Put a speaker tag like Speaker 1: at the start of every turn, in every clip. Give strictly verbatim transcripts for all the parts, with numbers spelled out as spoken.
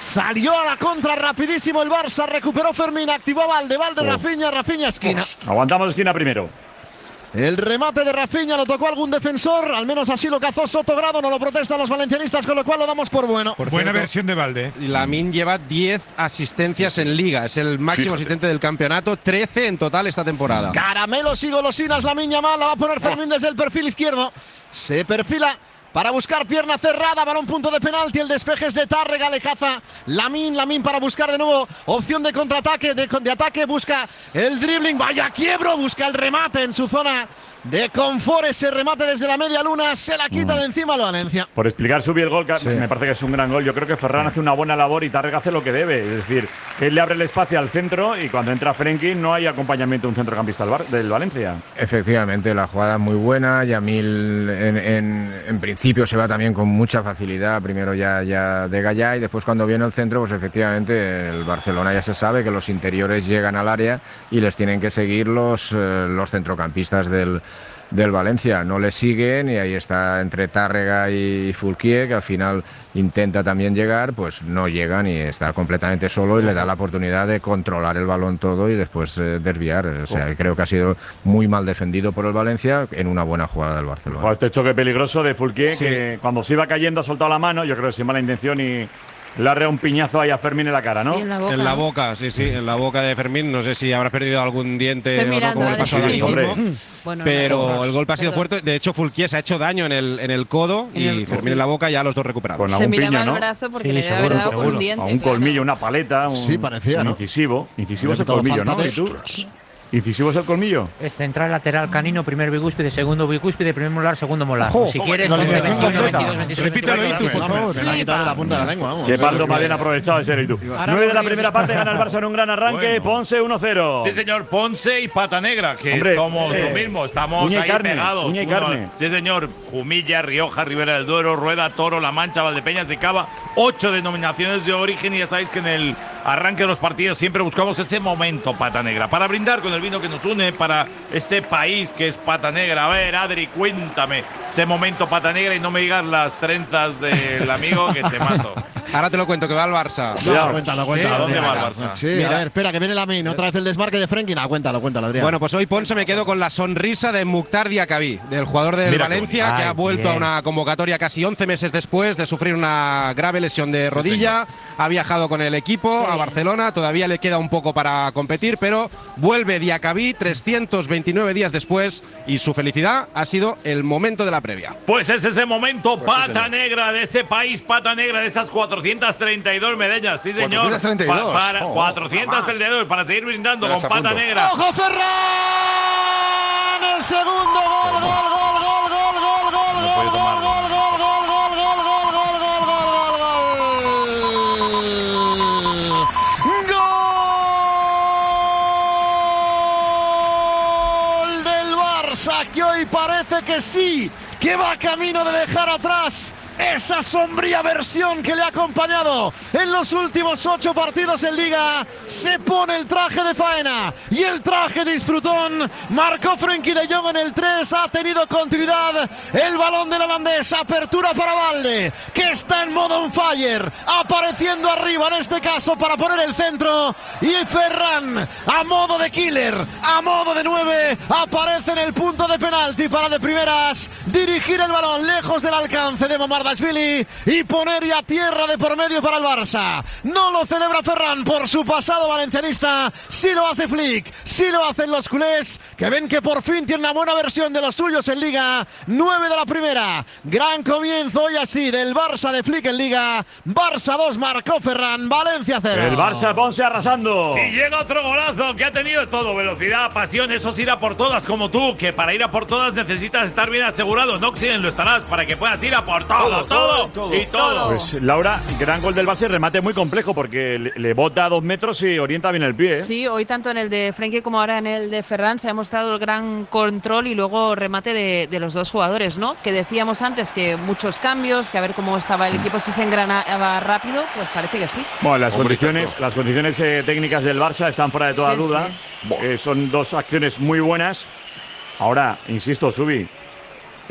Speaker 1: Salió a la contra rapidísimo el Barça, recuperó Fermín, activó Valde, Valde,
Speaker 2: Oh.
Speaker 1: Rafinha, Rafinha, esquina.
Speaker 2: Aguantamos esquina primero.
Speaker 1: El remate de Rafinha lo tocó algún defensor, al menos así lo cazó Sotogrado, no lo protestan los valencianistas, con lo cual lo damos por bueno.
Speaker 3: Por Buena cierto, versión de Valde.
Speaker 4: Lamine lleva diez asistencias en Liga, es el máximo
Speaker 2: Sí.
Speaker 4: asistente del campeonato, trece en total esta temporada.
Speaker 1: Caramelos y golosinas, Lamine Yamal, la va a poner Fermín desde el perfil izquierdo. Se perfila para buscar pierna cerrada, balón punto de penalti, el despeje es de Tárrega, le caza Lamine, Lamine para buscar de nuevo opción de contraataque, de, de ataque, busca el dribbling, vaya quiebro, busca el remate en su zona de confort, ese remate desde la media luna, se la quita de encima el Valencia.
Speaker 2: Por explicar subir el gol, que
Speaker 4: Sí.
Speaker 2: me parece que es un gran gol. Yo creo que Ferran hace una buena labor y Tárrega hace lo que debe. Es decir, él le abre el espacio al centro y cuando entra Frenkie no hay acompañamiento de un centrocampista del, Bar- del Valencia.
Speaker 5: Efectivamente, la jugada es muy buena. Yamil en, en, en principio se va también con mucha facilidad. Primero ya, ya de Gallá y después cuando viene el centro, pues efectivamente el Barcelona ya se sabe que los interiores llegan al área y les tienen que seguir los, eh, los centrocampistas del del Valencia, no le siguen y ahí está entre Tárrega y Fulquier, que al final intenta también llegar, pues no llegan y está completamente solo y le da la oportunidad de controlar el balón todo y después eh, desviar. O sea, creo que ha sido muy mal defendido por el Valencia en una buena jugada del Barcelona.
Speaker 2: Joder, este choque peligroso de Fulquier,
Speaker 4: Sí.
Speaker 2: que cuando se iba cayendo ha soltado la mano, yo creo que sin mala intención y le ha reado un piñazo ahí a Fermín en la cara, ¿no?
Speaker 6: Sí, en la boca.
Speaker 4: En la
Speaker 6: ¿no?
Speaker 4: boca, sí, sí, en la boca de Fermín. No sé si habrá perdido algún diente
Speaker 6: Estoy
Speaker 4: o no,
Speaker 6: mirando,
Speaker 4: como le
Speaker 6: ¿eh?
Speaker 4: pasó a Dani
Speaker 6: Sí.
Speaker 2: Hombre.
Speaker 4: Olmo.
Speaker 6: Bueno,
Speaker 4: Pero
Speaker 6: no,
Speaker 4: el golpe ha sido
Speaker 6: perdón.
Speaker 4: fuerte. De hecho, Fulquier se ha hecho daño en el, en el codo
Speaker 6: En
Speaker 4: y
Speaker 6: el-
Speaker 4: Fermín
Speaker 6: sí.
Speaker 4: en la boca, ya los dos recuperados.
Speaker 2: Con
Speaker 6: Se
Speaker 2: algún
Speaker 6: miraba
Speaker 2: piño,
Speaker 6: el
Speaker 2: ¿no?
Speaker 6: brazo porque
Speaker 7: Sí,
Speaker 6: le debe
Speaker 7: seguro,
Speaker 6: haber dado
Speaker 7: seguro.
Speaker 6: un diente.
Speaker 2: A un
Speaker 6: claro.
Speaker 2: colmillo, una paleta, un,
Speaker 1: Sí, parecía,
Speaker 2: un
Speaker 1: ¿no?
Speaker 2: incisivo. Incisivo es el
Speaker 1: Todo
Speaker 2: colmillo, ¿no?
Speaker 1: falta de-
Speaker 2: ¿Y tú? ¿Incisivo es el colmillo?
Speaker 7: Es central, lateral, canino, primer bicúspide, segundo bicúspide, primer molar, segundo molar.
Speaker 1: Ojo,
Speaker 7: si quieres,
Speaker 1: no le
Speaker 7: once,
Speaker 1: digas
Speaker 7: veintiuno,
Speaker 1: completa.
Speaker 7: veintidós, veintitrés,
Speaker 3: Repítelo
Speaker 7: veinticuatro,
Speaker 3: ahí tú, por
Speaker 7: veinticinco.
Speaker 1: Me la ha quitado de la punta de la lengua, vamos.
Speaker 2: Qué Paldo Madén aprovechado de ser y tú. nueve de la primera parte, gana el Barça en un gran arranque.
Speaker 8: Bueno.
Speaker 2: Ponce uno cero.
Speaker 8: Sí, señor, Ponce y Pata Negra, que
Speaker 2: Hombre,
Speaker 8: somos
Speaker 2: eh,
Speaker 8: lo mismo, estamos
Speaker 2: uña y
Speaker 8: ahí
Speaker 2: carne,
Speaker 8: pegados.
Speaker 2: uña y
Speaker 8: Uno-
Speaker 2: carne.
Speaker 8: Sí, señor, Jumilla, Rioja, Ribera del Duero, Rueda, Toro, La Mancha, Valdepeñas de Cava, ocho denominaciones de origen y ya sabéis que en el arranque de los partidos siempre buscamos ese momento, Pata Negra, para brindar con el vino que nos une, para este país que es Pata Negra. A ver, Adri, cuéntame ese momento, Pata Negra, y no me digas las trenzas del amigo que te mato.
Speaker 4: Ahora te lo cuento, que va al Barça.
Speaker 1: No, cuéntalo, cuéntalo.
Speaker 8: ¿A dónde
Speaker 1: Adrián.
Speaker 8: va el Barça?
Speaker 1: Sí, a ver, espera, que viene Lamine. Otra vez el desmarque de Frenkie. No, cuéntalo, cuéntalo, Adrián.
Speaker 4: Bueno, pues hoy Ponce me quedo con la sonrisa de Mukhtar Diakabi, del jugador del
Speaker 8: Mira qué
Speaker 4: Valencia,
Speaker 7: bonito.
Speaker 4: que ha
Speaker 7: Ay,
Speaker 4: vuelto
Speaker 7: bien.
Speaker 4: a una convocatoria casi once meses después de sufrir una grave lesión de rodilla. Ha viajado con el equipo a Barcelona, todavía le queda un poco para competir, pero vuelve Diakabi trescientos veintinueve días después y su felicidad ha sido el momento de la previa.
Speaker 8: Pues es ese momento, Pata Negra, de ese país, Pata Negra, de esas cuatrocientas treinta y dos medallas. Sí, señor.
Speaker 1: cuatrocientos treinta y dos.
Speaker 8: Pa- para,
Speaker 1: Oh,
Speaker 8: cuatrocientos treinta y dos, para seguir brindando con Pata Negra.
Speaker 1: ¡Ojo, Ferran! El segundo gol, gol, gol, gol, gol, gol, gol,
Speaker 8: No puede
Speaker 1: gol,
Speaker 8: tomar.
Speaker 1: gol, gol, gol, gol, gol, gol, gol, gol, gol, gol. Gol del Barça, que hoy parece que sí, que va camino de dejar atrás esa sombría versión que le ha acompañado en los últimos ocho partidos en Liga. Se pone el traje de faena y el traje disfrutón. Marcó Frenkie de Jong en el tres, ha tenido continuidad el balón del holandés. Apertura para Valde, que está en modo on fire, apareciendo arriba en este caso para poner el centro. Y Ferran, a modo de killer, a modo de nueve, aparece en el punto de penalti para de primeras dirigir el balón lejos del alcance de Mamardashvili y poner ya tierra de por medio para el Barça. No lo celebra Ferran por su pasado valencianista, sí lo hace Flick, sí lo hacen los culés, que ven que por fin tiene una buena versión de los suyos en Liga. Nueve de la primera, gran comienzo y así del Barça de Flick en Liga. Barça dos, marcó Ferran, Valencia cero.
Speaker 2: El Barça Ponce arrasando.
Speaker 8: Y llega otro golazo que ha tenido todo, velocidad, pasión, eso es ir a por todas como tú, que para ir a por todas necesitas estar bien asegurado. En Oxiden lo estarás para que puedas ir a por todo, todo, todo y todo.
Speaker 2: Pues Laura, gran gol del Barça y remate muy complejo porque le, le bota a dos metros y orienta bien el pie. ¿eh?
Speaker 6: Sí, hoy tanto en el de Frenkie como ahora en el de Ferran se ha mostrado el gran control y luego remate de, de los dos jugadores, ¿no? Que decíamos antes que muchos cambios, que a ver cómo estaba el equipo, si se engranaba rápido, pues parece que sí.
Speaker 2: Bueno, las condiciones, las condiciones eh, técnicas del Barça están fuera de toda
Speaker 6: Sí,
Speaker 2: duda.
Speaker 6: sí.
Speaker 2: Eh, son dos acciones muy buenas. Ahora, insisto, Subi,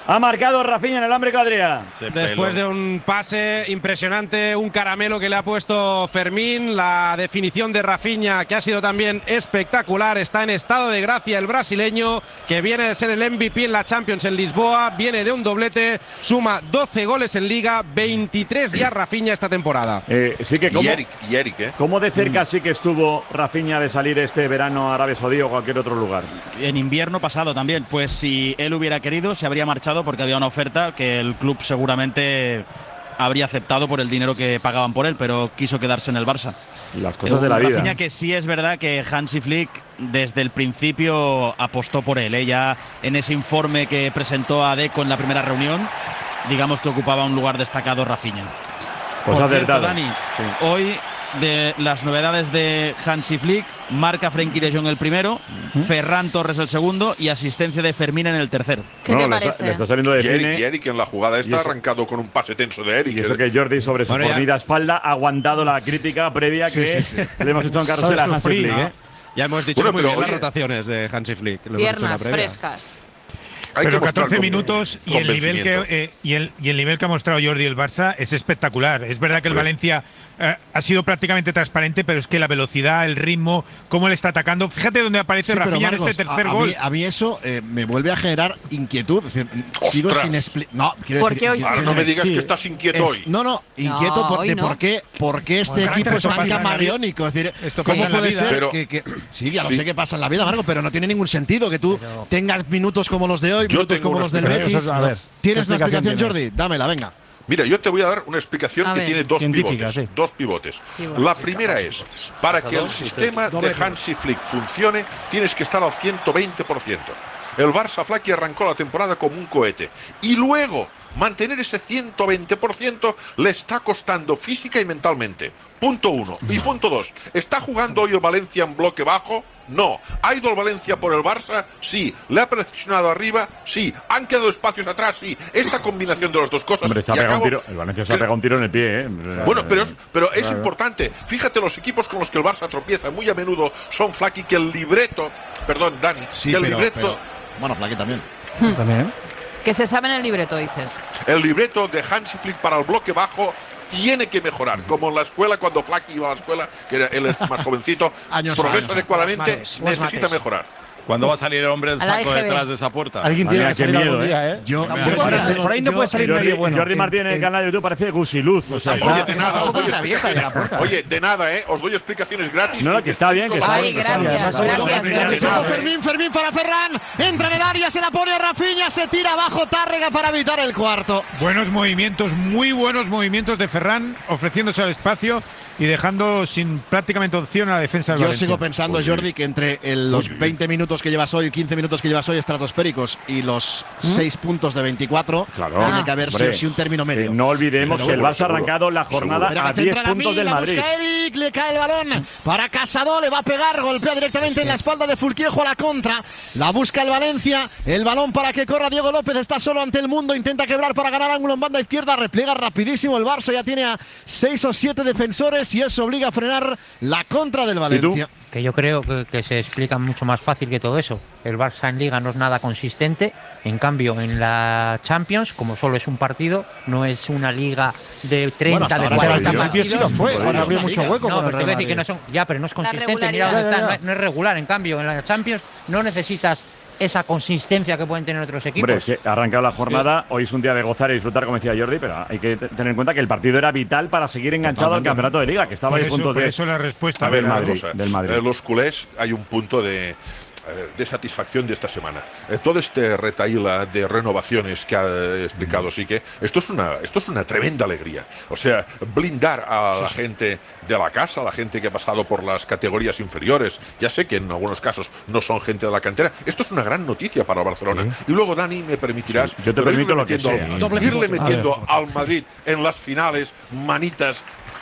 Speaker 2: Ha marcado Rafinha en el hambre, Adrià.
Speaker 4: Después de un pase impresionante, un caramelo que le ha puesto Fermín, la definición de Rafinha, que ha sido también espectacular. Está en estado de gracia el brasileño, que viene de ser el M V P en la Champions en Lisboa, viene de un doblete, suma doce goles en Liga, veintitrés ya Rafinha esta temporada.
Speaker 2: Eh, sí que como,
Speaker 9: y Eric, y Eric, ¿eh?
Speaker 2: ¿Cómo de cerca sí que estuvo Rafinha de salir este verano a Arabia Saudí o cualquier otro lugar?
Speaker 10: En invierno pasado también, pues si él hubiera querido se habría marchado porque había una oferta que el club seguramente habría aceptado por el dinero que pagaban por él, pero quiso quedarse en el Barça.
Speaker 2: Las cosas de la vida.
Speaker 10: Rafinha, que sí es verdad que Hansi Flick desde el principio apostó por él. Ella en ese informe que presentó a Deco en la primera reunión, digamos que ocupaba un lugar destacado Rafinha.
Speaker 2: Pues
Speaker 10: por
Speaker 2: acertado.
Speaker 10: cierto, Dani,
Speaker 2: sí.
Speaker 10: Hoy de las novedades de Hansi Flick, marca Frenkie de Jong el primero, uh-huh. Ferran Torres el segundo y asistencia de Fermín en el tercero.
Speaker 6: ¿Qué
Speaker 2: no,
Speaker 6: te
Speaker 2: le
Speaker 6: parece?
Speaker 2: Está, le está saliendo de
Speaker 9: y, Eric,
Speaker 2: cine.
Speaker 9: y Eric en la jugada está arrancado con un pase tenso de Eric.
Speaker 2: Y eso que Jordi sobre su
Speaker 4: bueno,
Speaker 2: fornida espalda ha aguantado la crítica previa
Speaker 4: sí,
Speaker 2: que
Speaker 4: sí, sí.
Speaker 2: le hemos hecho en Carlos de la Hansi Flick.
Speaker 4: ¿no?
Speaker 2: ¿eh?
Speaker 4: Ya hemos dicho
Speaker 9: bueno,
Speaker 4: muy
Speaker 9: pero,
Speaker 4: bien
Speaker 9: oye,
Speaker 4: las rotaciones de Hansi Flick. Lo hemos dicho en la
Speaker 6: Piernas
Speaker 4: previa.
Speaker 6: frescas.
Speaker 9: Hay
Speaker 3: Pero
Speaker 9: que mostrar
Speaker 3: catorce
Speaker 9: con-
Speaker 3: minutos y el, nivel que, eh, y, el, y el nivel que ha mostrado Jordi el Barça es espectacular. Es verdad que el
Speaker 9: Sí.
Speaker 3: Valencia eh, ha sido prácticamente transparente, pero es que la velocidad, el ritmo, cómo le está atacando. Fíjate dónde aparece
Speaker 11: Sí, pero
Speaker 3: Rafinha en
Speaker 11: Marcos,
Speaker 3: este tercer
Speaker 11: a, a
Speaker 3: gol.
Speaker 11: Mí, a mí eso eh, me vuelve a generar inquietud. Es decir, sigo
Speaker 9: ¡Ostras!
Speaker 11: sin explicar. No, quiero
Speaker 6: ¿Por
Speaker 11: decir,
Speaker 6: qué hoy
Speaker 11: yo-
Speaker 6: sí?
Speaker 9: Ahora no me digas
Speaker 11: sí,
Speaker 9: que estás inquieto
Speaker 11: es-
Speaker 9: hoy.
Speaker 11: No, no, inquieto
Speaker 6: No,
Speaker 11: por,
Speaker 6: hoy
Speaker 11: de
Speaker 6: no.
Speaker 11: por qué, por qué este
Speaker 3: Bueno,
Speaker 11: equipo
Speaker 3: esto
Speaker 11: es tan
Speaker 3: pasa en la vida.
Speaker 11: camaleónico. Es decir,
Speaker 3: Esto
Speaker 11: ¿cómo
Speaker 3: pasa en la
Speaker 11: puede
Speaker 3: vida.
Speaker 11: ser
Speaker 9: Pero-
Speaker 11: que, que- Sí, ya lo
Speaker 9: sí.
Speaker 11: sé que pasa en la vida, Marco, pero no tiene ningún sentido que tú tengas minutos como los de hoy,
Speaker 9: Yo
Speaker 11: minutos
Speaker 9: tengo
Speaker 11: como
Speaker 9: una
Speaker 11: los del
Speaker 9: explicación.
Speaker 11: Betis.
Speaker 12: A ver,
Speaker 11: ¿Tienes
Speaker 12: ¿qué
Speaker 11: una explicación,
Speaker 12: explicación
Speaker 11: Jordi? Dámela, venga.
Speaker 9: Mira, yo te voy a dar una explicación
Speaker 6: A
Speaker 9: que
Speaker 6: ver.
Speaker 9: tiene dos
Speaker 12: Científica,
Speaker 9: pivotes.
Speaker 12: sí.
Speaker 9: Dos pivotes.
Speaker 6: Pivotes.
Speaker 9: La primera es, para que el sistema de Hansi Flick funcione, tienes que estar al ciento veinte por ciento. El Barça Flaky arrancó la temporada como un cohete. Y luego, mantener ese ciento veinte por ciento le está costando física y mentalmente. Punto uno. Y punto dos. ¿Está jugando hoy el Valencia en bloque bajo? No. ¿Ha ido el Valencia por el Barça? Sí. ¿Le ha presionado arriba? Sí. ¿Han quedado espacios atrás? Sí. Esta combinación de las dos cosas.
Speaker 2: Hombre, se ha
Speaker 9: y
Speaker 2: pegado un
Speaker 9: acabo-
Speaker 2: tiro. El Valencia se ha
Speaker 9: que-
Speaker 2: pegado un tiro en el pie. ¿eh?
Speaker 9: Bueno, pero es, pero es
Speaker 2: Claro.
Speaker 9: importante. Fíjate, los equipos con los que el Barça tropieza muy a menudo son Flaky, que el libreto, perdón, Dani,
Speaker 11: Sí,
Speaker 9: que el
Speaker 11: pero,
Speaker 9: libreto,
Speaker 11: pero- bueno, Flaky también.
Speaker 12: También.
Speaker 6: Que se sabe en el libreto, dices.
Speaker 9: el libreto de Hansi Flick para el bloque bajo tiene que mejorar, como en la escuela cuando Flaky iba a la escuela, que era, él es más jovencito,
Speaker 11: Años,
Speaker 9: progresa
Speaker 11: años.
Speaker 9: adecuadamente,
Speaker 7: Mates,
Speaker 9: necesita
Speaker 7: mates.
Speaker 9: mejorar.
Speaker 8: ¿Cuándo va a salir el hombre del
Speaker 6: A la
Speaker 8: saco
Speaker 6: I G B.
Speaker 8: detrás de esa puerta?
Speaker 12: Alguien tiene
Speaker 2: Madre
Speaker 12: que
Speaker 2: mía,
Speaker 12: salir
Speaker 2: qué
Speaker 12: algún
Speaker 2: miedo,
Speaker 12: día, ¿eh?
Speaker 11: Yo,
Speaker 6: Por
Speaker 11: yo-
Speaker 12: Por,
Speaker 6: eso-
Speaker 12: por ahí no
Speaker 11: yo-
Speaker 12: puede salir
Speaker 2: Jordi,
Speaker 12: nadie bueno.
Speaker 2: Jordi Martín en el
Speaker 11: en-
Speaker 2: canal de YouTube parece gusiluz. O sea,
Speaker 9: Oye,
Speaker 2: está-
Speaker 9: de nada, os doy
Speaker 7: Otra vieja de la
Speaker 9: explicaciones.
Speaker 7: puerta.
Speaker 9: Oye, de nada, ¿eh? Os doy explicaciones gratis.
Speaker 2: No, no, que está bien, que está
Speaker 6: Ay,
Speaker 2: bien. que está bien.
Speaker 6: gracias,
Speaker 11: Bueno,
Speaker 6: gracias,
Speaker 11: bueno,
Speaker 6: gracias.
Speaker 11: bueno, Fermín, Fermín para Ferran. Entra en el área, se la pone a Rafinha, se tira abajo Tárrega para evitar el cuarto.
Speaker 3: Buenos movimientos, muy buenos movimientos de Ferran, ofreciéndose al espacio y dejando sin prácticamente opción a la defensa del
Speaker 11: Yo
Speaker 3: Valencia.
Speaker 11: sigo pensando, Jordi, que entre el- los veinte minutos que llevas hoy, quince minutos que llevas hoy estratosféricos y los seis puntos de veinticuatro,
Speaker 2: Claro.
Speaker 11: tiene
Speaker 6: Ah.
Speaker 11: que haber sí
Speaker 2: Hombre,
Speaker 11: o sí un término
Speaker 2: que
Speaker 11: medio.
Speaker 2: no olvidemos
Speaker 9: Pero
Speaker 2: que el
Speaker 9: seguro,
Speaker 2: Barça ha arrancado la jornada
Speaker 11: Espera,
Speaker 2: a
Speaker 11: que
Speaker 2: diez
Speaker 11: centra
Speaker 2: puntos del
Speaker 11: Lamine, la
Speaker 2: Madrid.
Speaker 11: busca Eric, le cae el balón para Casado, le va a pegar, golpea directamente en la espalda de Fulquiejo a la contra. La busca el Valencia, el balón para que corra Diego López, está solo ante el mundo, intenta quebrar para ganar ángulo en banda izquierda, repliega rapidísimo el Barça, ya tiene a seis o siete defensores y eso obliga a frenar la contra del Valencia.
Speaker 7: Que yo creo que, que se explica mucho más fácil que todo eso. El Barça en Liga no es nada consistente. En cambio, en la Champions, como solo es un partido, no es una liga de treinta,
Speaker 11: Bueno, hasta
Speaker 7: de
Speaker 11: ahora
Speaker 7: cuarenta
Speaker 11: el Real Madrid
Speaker 7: partidos.
Speaker 12: sí lo fue, ahora había
Speaker 11: la
Speaker 12: mucho
Speaker 11: Liga.
Speaker 12: hueco
Speaker 7: No,
Speaker 12: con el
Speaker 7: pero te voy a
Speaker 12: Real
Speaker 7: decir que no
Speaker 12: Madrid.
Speaker 7: son. Ya, pero no es consistente. Mira
Speaker 6: regularidad.
Speaker 7: dónde
Speaker 12: Ya, ya,
Speaker 7: está,
Speaker 12: ya.
Speaker 7: no, no es regular. En cambio, en la Champions no necesitas esa consistencia que pueden tener otros equipos.
Speaker 2: Hombre, es que ha arrancado la jornada, hoy es un día de gozar y disfrutar, como decía Jordi, pero hay que t- tener en cuenta que el partido era vital para seguir enganchado al campeonato de Liga, que estaba
Speaker 3: Por
Speaker 2: a diez
Speaker 3: eso,
Speaker 2: puntos
Speaker 3: por
Speaker 2: de…
Speaker 3: eso la respuesta
Speaker 9: A ver,
Speaker 2: del
Speaker 9: una
Speaker 2: Madrid,
Speaker 9: cosa.
Speaker 2: del Madrid.
Speaker 9: Eh, los culés, hay un punto de, a ver, de satisfacción de esta semana. Eh, todo este retaíla de renovaciones que ha eh, explicado Sique, esto es una esto es una tremenda alegría. O sea, blindar a la gente de la casa, a la gente que ha pasado por las categorías inferiores. Ya sé que en algunos casos no son gente de la cantera. Esto es una gran noticia para el Barcelona. Y luego, Dani, me permitirás…
Speaker 2: Sí, yo te
Speaker 9: pero
Speaker 2: permito
Speaker 9: irle
Speaker 2: lo que
Speaker 9: metiendo
Speaker 2: sea.
Speaker 9: al-
Speaker 2: Doble
Speaker 9: irle
Speaker 12: pivote.
Speaker 9: metiendo
Speaker 12: A ver.
Speaker 9: al Madrid en las finales manitas… ¡Oh!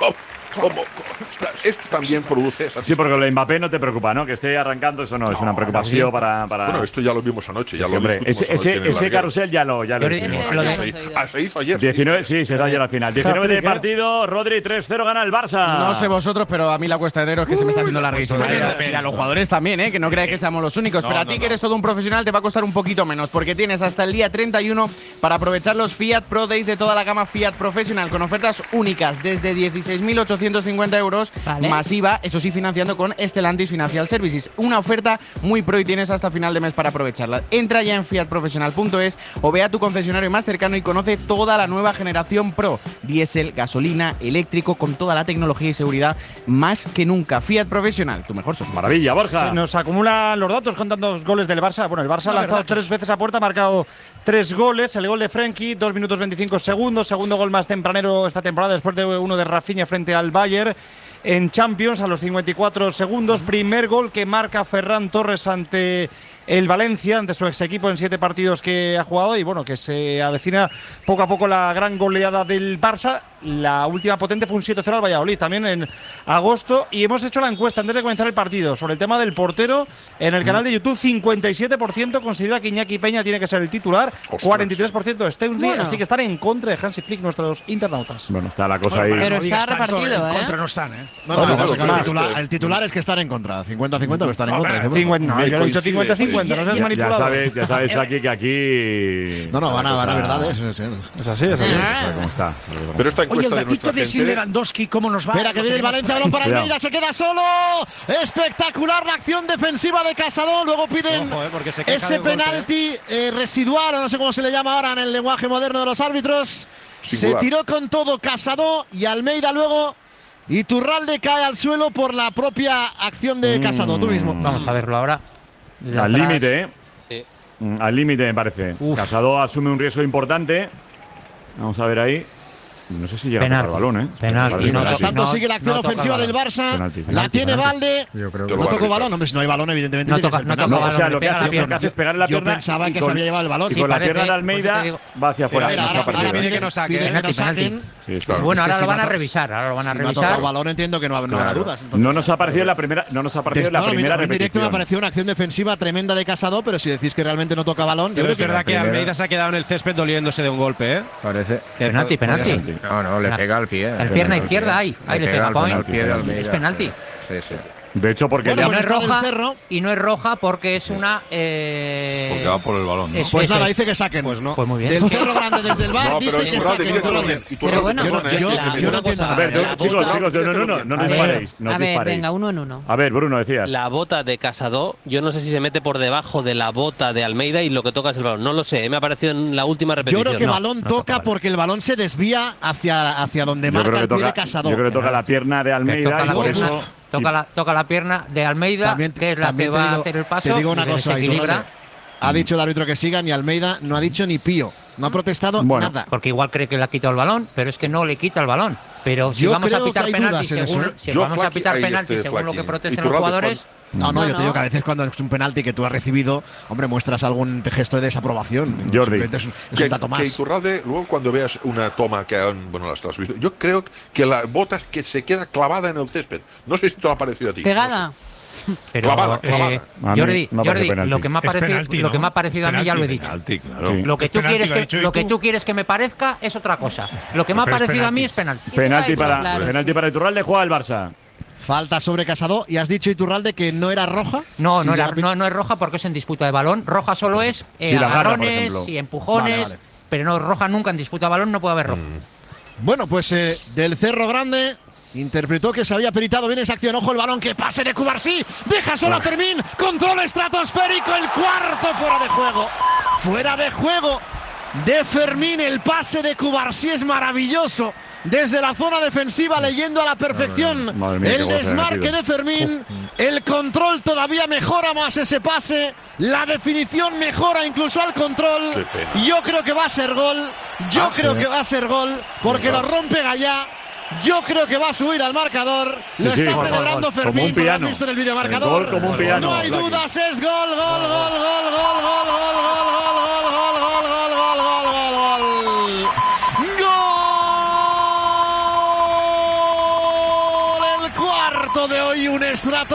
Speaker 9: ¿Cómo? Esto también produce esa.
Speaker 2: Sí, porque lo de Mbappé no te preocupa, ¿no? Que esté arrancando, eso no, no es una preocupación sí. para, para.
Speaker 9: Bueno, esto ya lo vimos anoche, ya
Speaker 2: sí,
Speaker 9: lo
Speaker 2: hombre, ese, ese,
Speaker 9: anoche
Speaker 2: ese carrusel ya lo. Ya lo
Speaker 9: ese, lo de... se, ah, se hizo ayer.
Speaker 2: diecinueve, sí, se da ayer al final. diecinueve de partido, Rodri tres cero gana el Barça.
Speaker 13: No sé vosotros, pero a mí la cuesta de enero es que uh, se me está haciendo larguísima. Y a los jugadores también, ¿eh? Que no creáis que seamos los únicos. No, pero a ti no, que eres todo un profesional te va a costar un poquito menos, porque tienes hasta el día treinta y uno para aprovechar los Fiat Pro Days de toda la gama Fiat Professional con ofertas únicas desde dieciséis mil ochocientos cincuenta euros vale. Masiva, eso sí, financiando con Stellantis Financial Services. Una oferta muy pro y tienes hasta final de mes para aprovecharla. Entra ya en fiat profesional punto es o ve a tu concesionario más cercano y conoce toda la nueva generación Pro. Diésel, gasolina, eléctrico, con toda la tecnología y seguridad más que nunca. Fiat Profesional, tu mejor socio.
Speaker 2: Maravilla, Borja.
Speaker 14: Se nos acumulan los datos con tantos goles del Barça. Bueno, el Barça ha lanzado tres veces a puerta, ha marcado tres goles. El gol de Frenkie, dos minutos veinticinco segundos. Segundo gol más tempranero esta temporada después de uno de Rafinha frente al Bayern. En Champions a los cincuenta y cuatro segundos, primer gol que marca Ferran Torres ante el Valencia, ante su ex equipo en siete partidos que ha jugado y bueno, que se avecina poco a poco la gran goleada del Barça. La última potente fue un siete cero al Valladolid también en agosto y hemos hecho la encuesta antes de comenzar el partido sobre el tema del portero en el canal de YouTube. Cincuenta y siete por ciento considera que Iñaki Peña tiene que ser el titular. Ostras. cuarenta y tres por ciento Steunsy, bueno. Así que están en contra de Hansi Flick nuestros internautas.
Speaker 2: Bueno, está la cosa ahí.
Speaker 6: Pero está repartido, ¿eh?
Speaker 15: En contra no están, ¿eh?
Speaker 11: No, no, no, no, no, el, titular, el titular es que están en contra. cincuenta cincuenta que están en contra.
Speaker 13: cincuenta, no, yo he dicho cincuenta cincuenta, no seas manipulado.
Speaker 2: Ya sabes, ya sabes aquí que aquí.
Speaker 11: No, no, van a, van a verdades. Es,
Speaker 13: es así, es así.
Speaker 2: Ah. ¿Cómo está?
Speaker 9: Pero esta encuesta
Speaker 15: Oye,
Speaker 9: de nuestra
Speaker 15: de
Speaker 9: gente.
Speaker 15: Lewandowski, ¿cómo nos va?
Speaker 11: Espera que viene el Valencia, balón para Almeida, se queda solo. Espectacular la acción defensiva de Casado. Luego piden Ojo, eh, se ese penalti eh, residual, o no sé cómo se le llama ahora en el lenguaje moderno de los árbitros. Singular. Se tiró con todo Casado y Almeida luego. Iturralde cae al suelo por la propia acción de Casado. Mm. Tú mismo.
Speaker 7: Vamos a verlo ahora.
Speaker 2: Al límite, ¿eh? Sí. Mm, al límite, me parece. Uf. Casado asume un riesgo importante. Vamos a ver ahí. No sé si llega penalti. A tocar el balón, ¿eh?
Speaker 11: Penalti. Mientras tanto, sigue la acción no ofensiva del Barça. Penalti, penalti, la tiene penalti. Valde.
Speaker 5: Yo creo que
Speaker 11: no tocó balón. Hombre, si no hay balón, evidentemente.
Speaker 7: No toca, no toca
Speaker 2: no,
Speaker 7: balón.
Speaker 2: O sea, lo que, hace, lo que hace es pegar la pierna.
Speaker 11: Yo pensaba que se había llevado el balón.
Speaker 2: Y con la pierna de Almeida va hacia afuera.
Speaker 11: Ahora pide que no saquen.
Speaker 7: Bueno, ahora lo van a revisar. Ahora lo van a revisar.
Speaker 11: Si no toca el balón, entiendo que no habrá dudas.
Speaker 2: No nos ha parecido la primera. No nos ha parecido la primera repetición. En
Speaker 11: directo me ha parecido una acción defensiva tremenda de Casado, pero si decís que realmente no toca balón.
Speaker 4: Pero es verdad que Almeida se ha quedado en el césped doliéndose de un golpe, ¿eh?
Speaker 5: Parece.
Speaker 7: Penalti, penalti.
Speaker 5: No, no, le pega al pie.
Speaker 7: La pierna izquierda ahí. Ahí le pega. Es penalti.
Speaker 5: Sí, sí.
Speaker 2: De hecho, porque
Speaker 7: bueno, no es roja y no es roja porque es una. Eh...
Speaker 12: Porque va por el balón. ¿no?
Speaker 11: Es, pues nada, dice que saquen.
Speaker 4: Pues no.
Speaker 7: Pues muy bien.
Speaker 11: Del Cerro Grande desde el bar.
Speaker 9: No, pero
Speaker 11: dice que saquen.
Speaker 6: Pero bueno,
Speaker 11: yo, yo, yo no entiendo.
Speaker 2: A ver, chicos, chicos, no, no, no, no nos disparéis.
Speaker 6: A ver, venga, uno en uno.
Speaker 2: A ver, Bruno, decías.
Speaker 16: La bota de Casado, yo no sé si se mete por debajo de la bota de Almeida y lo que toca es el balón. No lo sé, me ha parecido en la última repetición.
Speaker 11: Yo creo que el balón toca porque el balón se desvía hacia, hacia donde marca el pie de Casado.
Speaker 2: Yo creo que toca la pierna de Almeida y por eso.
Speaker 7: Toca la, toca la pierna de Almeida, también, que es la que va digo, a hacer el paso.
Speaker 11: Te digo una cosa,
Speaker 7: equilibra.
Speaker 11: Ha dicho el árbitro que sigan y Almeida no ha dicho ni pío. No ha protestado bueno, nada.
Speaker 7: Porque igual cree que le ha quitado el balón, pero es que no le quita el balón. Pero si
Speaker 11: yo
Speaker 7: vamos a pitar penalti según,
Speaker 11: eso,
Speaker 7: si vamos a pitar penalti este según lo que protestan los jugadores.
Speaker 11: No, no, no, yo te digo que a veces cuando es un penalti que tú has recibido, hombre, muestras algún gesto de desaprobación.
Speaker 2: Jordi.
Speaker 11: Es, es
Speaker 9: que,
Speaker 11: un dato más.
Speaker 9: Que Iturralde, luego cuando veas una toma que han, bueno, las has visto, yo creo que la bota que se queda clavada en el césped. No sé si te lo ha parecido a ti.
Speaker 6: Pegada.
Speaker 9: No sé.
Speaker 7: Pero,
Speaker 9: clavada,
Speaker 7: eh,
Speaker 9: clavada.
Speaker 7: Jordi, Jordi lo que me ha parecido, penalti, ¿no? Lo que me ha parecido a mí ya lo he dicho.
Speaker 12: Penalti, claro.
Speaker 7: Lo que tú quieres que lo que tú quieres que me parezca es otra cosa. Lo que me ha parecido a mí es penalti.
Speaker 2: Penalti para claro, penalti sí. para Iturralde, juega el Barça.
Speaker 11: Falta sobre Casado y has dicho, Iturralde, que no era roja.
Speaker 7: No, no, era, no, no es roja porque es en disputa de balón. Roja solo es eh,
Speaker 2: sí,
Speaker 7: agarrones y empujones, vale, vale. Pero no roja nunca en disputa de balón, no puede haber roja.
Speaker 11: Mm. Bueno, pues eh, del Cerro Grande interpretó que se había peritado bien esa acción. Ojo el balón, que pase de Cubarsí. Deja solo a Fermín. Control estratosférico, el cuarto fuera de juego. Fuera de juego de Fermín. El pase de Cubarsí es maravilloso. Desde la zona defensiva, leyendo a la perfección madre mía, el desmarque de Fermín. El control todavía mejora más ese pase. La definición mejora incluso al control. Yo creo que va a ser gol. Yo ah, creo sí. que va a ser gol. Porque lo rompe Gallá. Yo creo que va a subir al marcador. Lo sí, está sí, celebrando gol, Fermín.
Speaker 2: Como un piano.
Speaker 11: Lo han visto en el videomarcador.
Speaker 2: Gol como un piano.
Speaker 11: No hay dudas, es gol, gol, gol, gol, gol, gol, gol, gol, gol, gol, gol, gol, gol, gol, gol, gol, gol.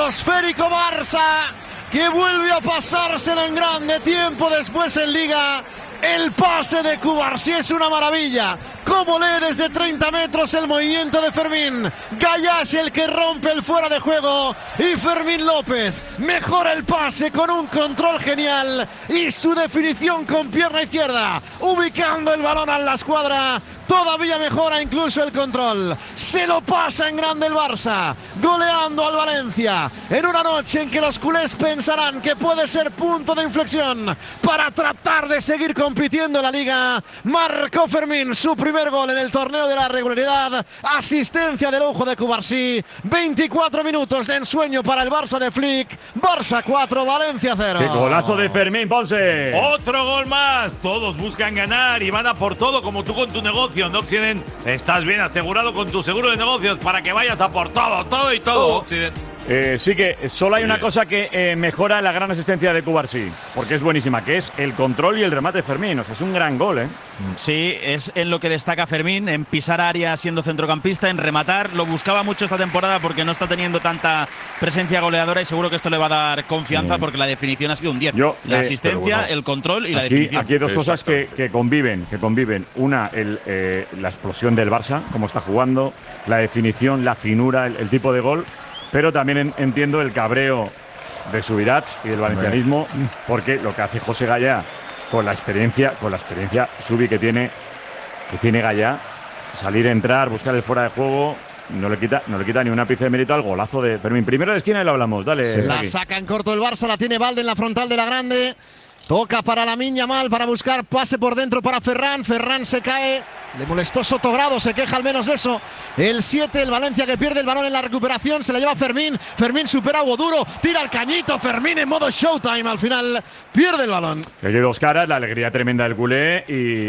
Speaker 11: estratosférico Barça, que vuelve a pasárselo en grande tiempo después en Liga. El pase de Cubarsí es una maravilla. Cómo lee desde treinta metros el movimiento de Fermín. Gallá es el que rompe el fuera de juego. Y Fermín López mejora el pase con un control genial. Y su definición con pierna izquierda. Ubicando el balón a la escuadra. Todavía mejora incluso el control. Se lo pasa en grande el Barça. Goleando al Valencia. En una noche en que los culés pensarán que puede ser punto de inflexión para tratar de seguir compitiendo en la Liga. Marcó Fermín su primer gol en el torneo de la regularidad. Asistencia del ojo de Cubarsí. veinticuatro minutos de ensueño para el Barça de Flick. Barça cuatro, Valencia cero.
Speaker 2: ¡Qué golazo de Fermín, Ponce!
Speaker 8: Otro gol más. Todos buscan ganar y van a por todo, como tú con tu negocio. En Occident estás bien asegurado con tu seguro de negocios para que vayas a por todo, todo y todo. Occident.
Speaker 2: Eh, sí que solo hay una cosa que eh, mejora la gran asistencia de Cubarsí, porque es buenísima, que es el control y el remate de Fermín. O sea, es un gran gol, ¿eh?
Speaker 10: Sí, es en lo que destaca Fermín, en pisar área siendo centrocampista, en rematar. Lo buscaba mucho esta temporada porque no está teniendo tanta presencia goleadora y seguro que esto le va a dar confianza, porque la definición ha sido un diez. Yo, la
Speaker 2: eh,
Speaker 10: asistencia,
Speaker 2: bueno,
Speaker 10: el control y la
Speaker 2: aquí,
Speaker 10: definición.
Speaker 2: Aquí hay dos cosas que, que conviven, que conviven. Una, el, eh, la explosión del Barça, cómo está jugando, la definición, la finura, el, el tipo de gol. Pero también en, entiendo el cabreo de Subirats y del valencianismo, porque lo que hace José Gallá con la experiencia, con la experiencia Subi que tiene, que tiene Gallá, salir, entrar, buscar el fuera de juego, no le quita, no le quita ni una pizca de mérito al golazo de Fermín. Primero de esquina y lo hablamos, dale.
Speaker 11: Sí. La saca en corto el Barça, la tiene Valde en la frontal de la grande. Toca para Lamine Yamal para buscar pase por dentro para Ferran. Ferran se cae. Le molestó Sotogrado, se queja al menos de eso. El siete, el Valencia que pierde el balón en la recuperación. Se la lleva Fermín. Fermín supera a Hugo tira el cañito. Fermín en modo showtime. Al final pierde el balón.
Speaker 2: Hay dos caras, la alegría tremenda del culé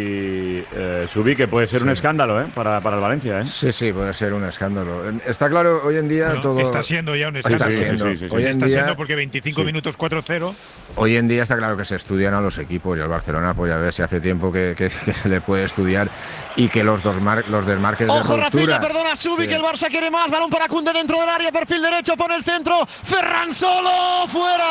Speaker 2: y eh, Subi, que puede ser sí. un escándalo ¿eh? para, para el Valencia. ¿eh?
Speaker 5: Sí, sí, puede ser un escándalo. Está claro, hoy en día
Speaker 3: bueno,
Speaker 5: todo…
Speaker 3: Está siendo ya un escándalo.
Speaker 5: Está siendo,
Speaker 2: sí, sí, sí, sí.
Speaker 5: Hoy en
Speaker 3: está
Speaker 5: día,
Speaker 3: siendo porque veinticinco sí. minutos cuatro cero.
Speaker 5: Hoy en día está claro que se estudian a los equipos y el Barcelona, pues ya ves, si hace tiempo que, que, que se le puede estudiar y que los dos mar, los desmarques
Speaker 11: Ojo,
Speaker 5: de ruptura…
Speaker 11: Rafinha, perdona, Subi,
Speaker 5: sí.
Speaker 11: que el Barça quiere más. Balón para Koundé dentro del área, perfil derecho, pone el centro. Ferran solo, fuera.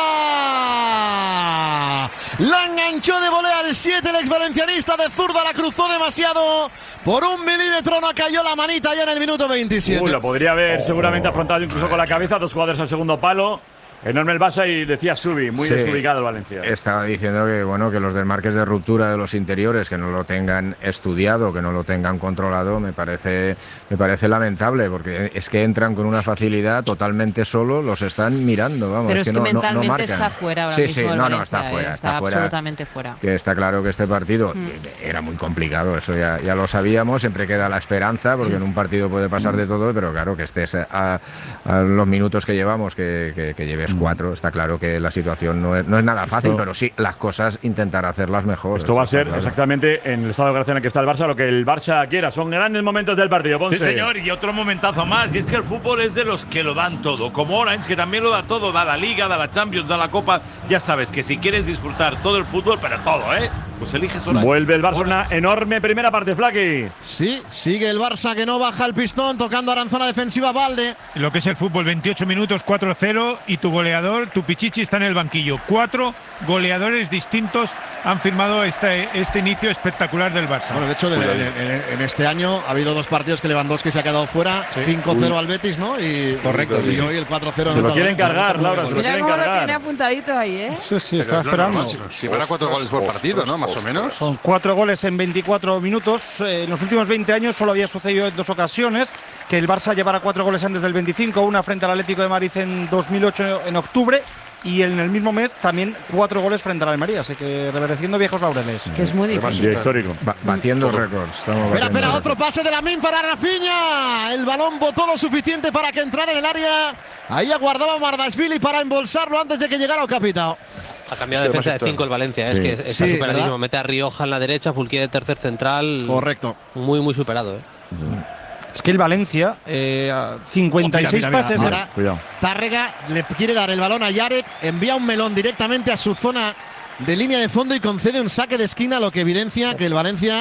Speaker 11: La enganchó de volea al siete, el ex valencianista de zurda, la cruzó demasiado. Por un milímetro no cayó la manita ya en el minuto veintisiete.
Speaker 2: Uh, lo podría haber
Speaker 5: oh.
Speaker 2: seguramente afrontado incluso con la cabeza. Dos jugadores al segundo palo. Enorme el Barça y decía Subi, muy sí, desubicado el Valencia.
Speaker 5: Estaba diciendo que bueno que los desmarques de ruptura de los interiores que no lo tengan estudiado, que no lo tengan controlado, me parece me parece lamentable, porque es que entran con una facilidad totalmente solo, los están mirando, vamos.
Speaker 6: Pero
Speaker 5: es
Speaker 6: es que,
Speaker 5: que no,
Speaker 6: mentalmente
Speaker 5: no, no marcan.
Speaker 6: está fuera ahora
Speaker 5: sí,
Speaker 6: mismo.
Speaker 5: Sí,
Speaker 6: el
Speaker 5: no,
Speaker 6: Valencia,
Speaker 5: no, está fuera,
Speaker 6: está,
Speaker 5: está fuera.
Speaker 6: absolutamente fuera.
Speaker 5: Que está claro que este partido mm. era muy complicado, eso ya, ya lo sabíamos, siempre queda la esperanza, porque en un partido puede pasar de todo, pero claro, que estés a, a los minutos que llevamos, que, que, que lleves cuatro, está claro que la situación no es, no es nada fácil, esto, pero sí, las cosas intentar hacerlas mejor.
Speaker 2: Esto va a ser claro. exactamente en el estado de gracia en el que está el Barça, lo que el Barça quiera. Son grandes momentos del partido, Ponce.
Speaker 8: Sí, señor, y otro momentazo más. Y es que el fútbol es de los que lo dan todo. Como Orange, que también lo da todo. Da la Liga, da la Champions, da la Copa. Ya sabes que si quieres disfrutar todo el fútbol, pero todo, ¿eh? Pues eliges Orange.
Speaker 2: Vuelve el Barça, una enorme primera parte, Flaky.
Speaker 11: Sí, sigue el Barça que no baja el pistón, tocando ahora en zona defensiva Valde.
Speaker 3: Lo que es el fútbol, veintiocho minutos, cuatro cero, y tu goleador, tu Pichichi, está en el banquillo. Cuatro goleadores distintos han firmado este, este inicio espectacular del Barça.
Speaker 11: Bueno, de hecho, de, de, de, en este año ha habido dos partidos que Lewandowski se ha quedado fuera, sí. cinco cero al Betis, ¿no? Y,
Speaker 5: correcto.
Speaker 11: Y
Speaker 5: sí.
Speaker 11: hoy el cuatro cero.
Speaker 2: Se lo quieren cargar, Laura, se lo quieren cargar. Mira
Speaker 6: cómo lo tiene apuntadito ahí, ¿eh?
Speaker 14: Sí, sí, está esperando.
Speaker 12: Si, si van a cuatro goles por partido, ¿no? Más o menos.
Speaker 14: Son cuatro goles en veinticuatro minutos. Eh, en los últimos veinte años solo había sucedido en dos ocasiones que el Barça llevara cuatro goles antes del veinticinco, una frente al Atlético de Madrid en dos mil ocho en octubre. Y en el mismo mes también cuatro goles frente a la Almería, así que revereciendo viejos laureles.
Speaker 6: Que es muy difícil.
Speaker 2: Histórico.
Speaker 5: Ba batiendo récords.
Speaker 11: Espera, espera, otro pase de Lamine para Rafinha. El balón botó lo suficiente para que entrara en el área. Ahí aguardaba Mardashvili para embolsarlo antes de que llegara Ocapitao.
Speaker 16: Ha cambiado de defensa de cinco el Valencia, sí. Es que está sí, superadísimo. ¿Verdad? Mete a Rioja en la derecha, Fulquier de tercer central.
Speaker 11: Correcto.
Speaker 16: Muy, muy superado, ¿eh?
Speaker 14: Sí. Es que el Valencia, eh, cincuenta y seis oh, mira, mira, mira.
Speaker 11: pases. Ahora, Tárrega le quiere dar el balón a Yarek, envía un melón directamente a su zona de línea de fondo y concede un saque de esquina, lo que evidencia que el Valencia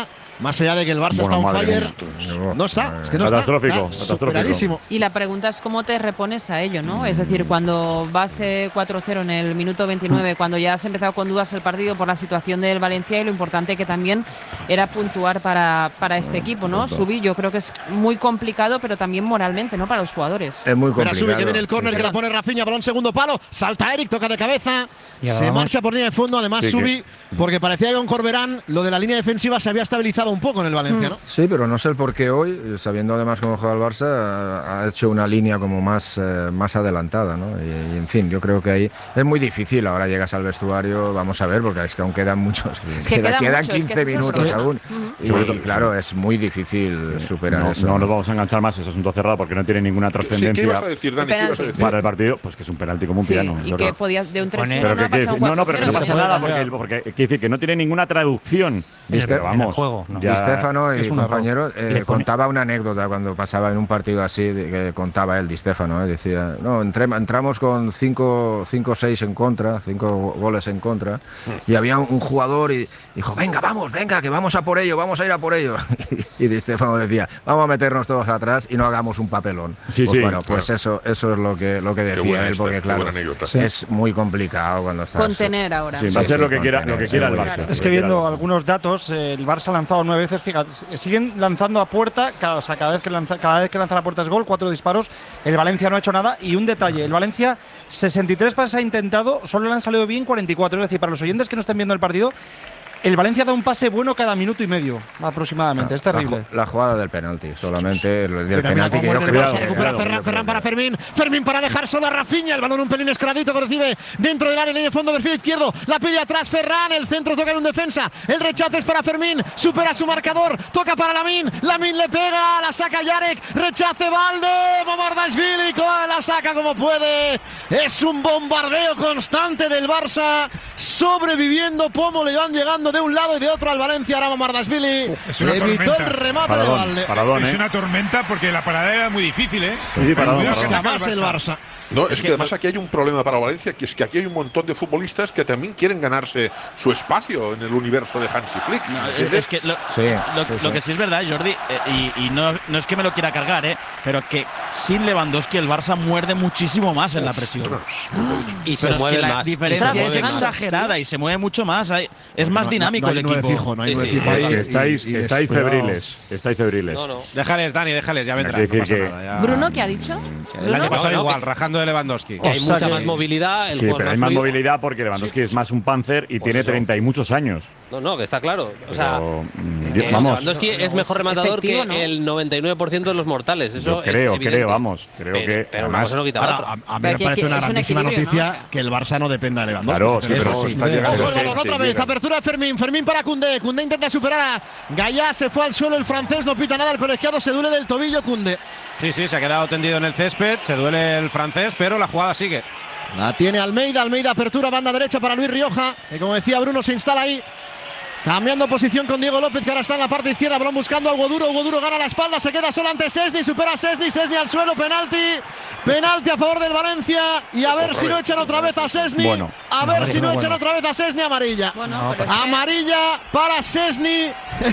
Speaker 11: Más allá de que el Barça está on fire, no está, es que no está.
Speaker 2: Catastrófico,
Speaker 11: está
Speaker 2: catastrófico.
Speaker 6: Y la pregunta es cómo te repones a ello, ¿no? Es decir, cuando vas eh, cuatro cero en el minuto veintinueve, cuando ya has empezado con dudas el partido por la situación del Valencia y lo importante que también era puntuar para, para este equipo, ¿no? Subi, yo creo que es muy complicado, pero también moralmente, ¿no? Para los jugadores.
Speaker 5: Es muy complicado.
Speaker 11: Subi, que viene el córner, sí, que la pone Rafinha, balón segundo palo, salta Eric, toca de cabeza,
Speaker 7: Ya
Speaker 11: se
Speaker 7: vamos.
Speaker 11: marcha por línea de fondo, además
Speaker 2: Sí,
Speaker 11: Subi,
Speaker 2: que-
Speaker 11: porque parecía que con Corberán lo de la línea defensiva se había estabilizado un poco en el Valencia, ¿no?
Speaker 5: Sí, pero no sé el por qué hoy, sabiendo además cómo juega el Barça, ha hecho una línea como más, eh, más adelantada, ¿no? Y, y, en fin, yo creo que ahí es muy difícil. Ahora llegas al vestuario, vamos a ver, porque es que aún quedan muchos,
Speaker 6: que
Speaker 5: queda-
Speaker 6: quedan
Speaker 5: quedan
Speaker 6: mucho, es que
Speaker 5: quince
Speaker 6: ese es el
Speaker 5: minutos
Speaker 6: problema.
Speaker 5: aún.
Speaker 6: Ujú.
Speaker 5: Y, y claro, es muy difícil superar
Speaker 2: No,
Speaker 5: eso.
Speaker 2: no nos vamos a enganchar más, es asunto cerrado porque no tiene ninguna
Speaker 9: Sí, ¿qué
Speaker 2: trascendencia
Speaker 9: ibas a decir, Dani? ¿Qué ibas a decir?
Speaker 2: para el partido. Pues que es un penalti como un
Speaker 6: Sí,
Speaker 2: piano.
Speaker 6: y
Speaker 2: Jordi.
Speaker 6: que podía de un tres cero
Speaker 2: Pero
Speaker 6: no
Speaker 2: que
Speaker 6: ha
Speaker 2: quiere
Speaker 6: pasado
Speaker 2: decir- no, no, pero que no
Speaker 6: cuatro cero.
Speaker 2: pasa nada porque, porque quiere decir que no tiene ninguna traducción.
Speaker 5: Di
Speaker 2: Pero
Speaker 5: Ste-
Speaker 2: vamos,
Speaker 5: Di
Speaker 2: ya-
Speaker 5: Stefano y
Speaker 2: es un error.
Speaker 5: compañeros eh,
Speaker 2: Le pone-
Speaker 5: contaba una anécdota cuando pasaba en un partido así, de- que contaba él, Di Stefano, eh, decía, no, entré- entramos con cinco o seis en contra, cinco goles en contra, y había un jugador y dijo, venga, vamos, venga, que vamos a por ello, vamos a ir a por ello. Y Di Stefano decía, vamos a meternos todos atrás y no hagamos un papelón.
Speaker 2: Sí,
Speaker 5: pues
Speaker 2: sí.
Speaker 5: bueno, pues
Speaker 2: Claro.
Speaker 5: eso, eso es lo que, lo que
Speaker 9: Qué
Speaker 5: decía
Speaker 9: buena
Speaker 5: él,
Speaker 9: esta,
Speaker 5: porque
Speaker 9: qué
Speaker 5: claro,
Speaker 9: buena anécdota.
Speaker 5: sí, es muy complicado cuando estás…
Speaker 6: Contener ahora.
Speaker 2: Sí, va a ser lo que quiera, lo que quiera el Barça.
Speaker 14: Es que viendo algunos datos, eh, el Barça ha lanzado nueve veces, fíjate, siguen lanzando a puerta, cada, o sea, cada vez que lanza, cada vez que lanzan a puerta es gol, cuatro disparos. El Valencia no ha hecho nada y un detalle, el Valencia sesenta y tres pases ha intentado, solo le han salido bien cuarenta y cuatro, es decir, para los oyentes que no estén viendo el partido, el Valencia da un pase bueno cada minuto y medio, aproximadamente, es terrible.
Speaker 5: La, ju- la jugada del penalti, solamente el, del
Speaker 11: Mira, mira
Speaker 5: penalti que
Speaker 11: cómo
Speaker 5: yo
Speaker 11: muerde el
Speaker 5: creo
Speaker 11: Barça,
Speaker 5: que-
Speaker 11: recupera
Speaker 5: claro,
Speaker 11: Ferran,
Speaker 5: yo
Speaker 11: Ferran
Speaker 5: creo
Speaker 11: para Fermín, Fermín para dejar solo a Rafinha, el balón un pelín escradito que recibe dentro del área, línea de fondo, perfil izquierdo, la pide atrás Ferran, el centro toca en un defensa, el rechace es para Fermín, supera su marcador, toca para Lamin, Lamin le pega, la saca Yarek, rechace Valde, Mamardashvili, la saca como puede, es un bombardeo constante del Barça, sobreviviendo, Pomo le van llegando de un lado y de otro al Valencia, ahora Mamardashvili,
Speaker 3: Es una
Speaker 11: evitó
Speaker 3: tormenta.
Speaker 11: el remate
Speaker 2: Paradón,
Speaker 11: de Valde.
Speaker 2: paradón,
Speaker 3: Es
Speaker 2: ¿eh?
Speaker 3: una tormenta porque la parada era muy difícil, ¿eh?
Speaker 2: Sí, sí, paradón,
Speaker 3: Cuidado que
Speaker 2: paradón.
Speaker 3: saca
Speaker 11: Jamás el Barça.
Speaker 9: No, es que además aquí hay un problema para Valencia, que es que aquí hay un montón de futbolistas que también quieren ganarse su espacio en el universo de Hansi Flick. ¿entiendes?
Speaker 10: Es que lo,
Speaker 5: Sí,
Speaker 10: lo,
Speaker 5: sí,
Speaker 10: lo
Speaker 5: sí.
Speaker 10: que sí es verdad, Jordi, eh, y, y no, no es que me lo quiera cargar, eh, pero que sin Lewandowski el Barça muerde muchísimo más en la presión.
Speaker 9: Ostras,
Speaker 16: Y se
Speaker 10: Pero es
Speaker 16: mueve
Speaker 10: que la
Speaker 16: más.
Speaker 10: diferencia
Speaker 16: y se
Speaker 10: es
Speaker 16: mueve más.
Speaker 10: exagerada y se mueve mucho más. hay- es más
Speaker 11: No-
Speaker 10: dinámico
Speaker 11: no hay
Speaker 10: el
Speaker 11: nueve
Speaker 10: equipo.
Speaker 11: fijo, no hay
Speaker 16: Sí,
Speaker 11: nueve
Speaker 16: sí.
Speaker 11: fijo ahí,
Speaker 2: Que
Speaker 11: y-
Speaker 2: estáis,
Speaker 11: y
Speaker 2: estáis
Speaker 11: descuidado.
Speaker 2: febriles. Estáis febriles.
Speaker 16: No, no.
Speaker 4: Déjales, Dani, déjales, ya vendrán.
Speaker 2: Hay que
Speaker 4: No
Speaker 2: decir
Speaker 4: pasa
Speaker 2: que-
Speaker 4: nada, ya-
Speaker 6: ¿Bruno qué ha dicho?
Speaker 4: El año pasado
Speaker 16: No, no,
Speaker 4: igual,
Speaker 16: que-
Speaker 4: rajando de Lewandowski.
Speaker 16: Que hay
Speaker 14: O sea
Speaker 16: mucha
Speaker 14: que-
Speaker 16: más movilidad, el
Speaker 2: Sí,
Speaker 16: juego
Speaker 2: pero
Speaker 16: es
Speaker 2: hay más
Speaker 16: fluido.
Speaker 2: movilidad porque Lewandowski es más un panzer y
Speaker 9: Pues
Speaker 2: tiene
Speaker 9: eso.
Speaker 2: treinta y muchos años.
Speaker 16: No, no, que está claro. O sea,
Speaker 2: Pero, mm,
Speaker 16: que
Speaker 2: yo- vamos,
Speaker 16: Lewandowski
Speaker 6: no, no,
Speaker 16: es mejor
Speaker 6: es
Speaker 16: rematador que
Speaker 6: efectivo, ¿no?
Speaker 16: el noventa y nueve por ciento de los mortales. Eso
Speaker 2: yo
Speaker 16: es
Speaker 2: creo,
Speaker 16: evidente.
Speaker 2: creo, vamos. Creo
Speaker 16: Pero-
Speaker 2: que
Speaker 16: pero una
Speaker 2: además,
Speaker 16: cosa no quita la
Speaker 11: Ahora,
Speaker 16: otra.
Speaker 11: a, a mí
Speaker 6: Pero
Speaker 11: me
Speaker 6: que-
Speaker 11: parece
Speaker 6: que
Speaker 11: una
Speaker 6: es un
Speaker 11: grandísima
Speaker 6: equilibrio,
Speaker 11: noticia
Speaker 6: ¿no?
Speaker 11: que el Barça no dependa de Lewandowski.
Speaker 2: Claro, sí,
Speaker 11: Eso
Speaker 2: pero-
Speaker 9: está llegando
Speaker 11: Ojo el balón
Speaker 9: gente,
Speaker 11: otra vez,
Speaker 9: llega.
Speaker 11: apertura de Fermín, Fermín para Koundé, Koundé intenta superar a Gallá, se fue al suelo el francés, no pita nada el colegiado, se duele del tobillo Koundé.
Speaker 4: Sí, sí, se ha quedado tendido en el césped, se duele el francés, pero la jugada sigue.
Speaker 11: La tiene Almeida, Almeida apertura, banda derecha para Luis Rioja, que como decía Bruno se instala ahí. Cambiando posición con Diego López, que ahora está en la parte izquierda, balón buscando a Hugo Duro, Hugo Duro gana la espalda, se queda solo ante Szczesny, supera a Szczesny, Szczesny al suelo, penalti, penalti a favor del Valencia, y a ver
Speaker 9: Otra
Speaker 11: si no
Speaker 9: vez.
Speaker 11: echan otra vez a Szczesny,
Speaker 2: Bueno.
Speaker 11: a ver
Speaker 14: No,
Speaker 11: si no
Speaker 14: no,
Speaker 11: echan
Speaker 14: bueno.
Speaker 11: otra vez a Szczesny, amarilla.
Speaker 6: Bueno, pero es que-
Speaker 11: Amarilla para Szczesny,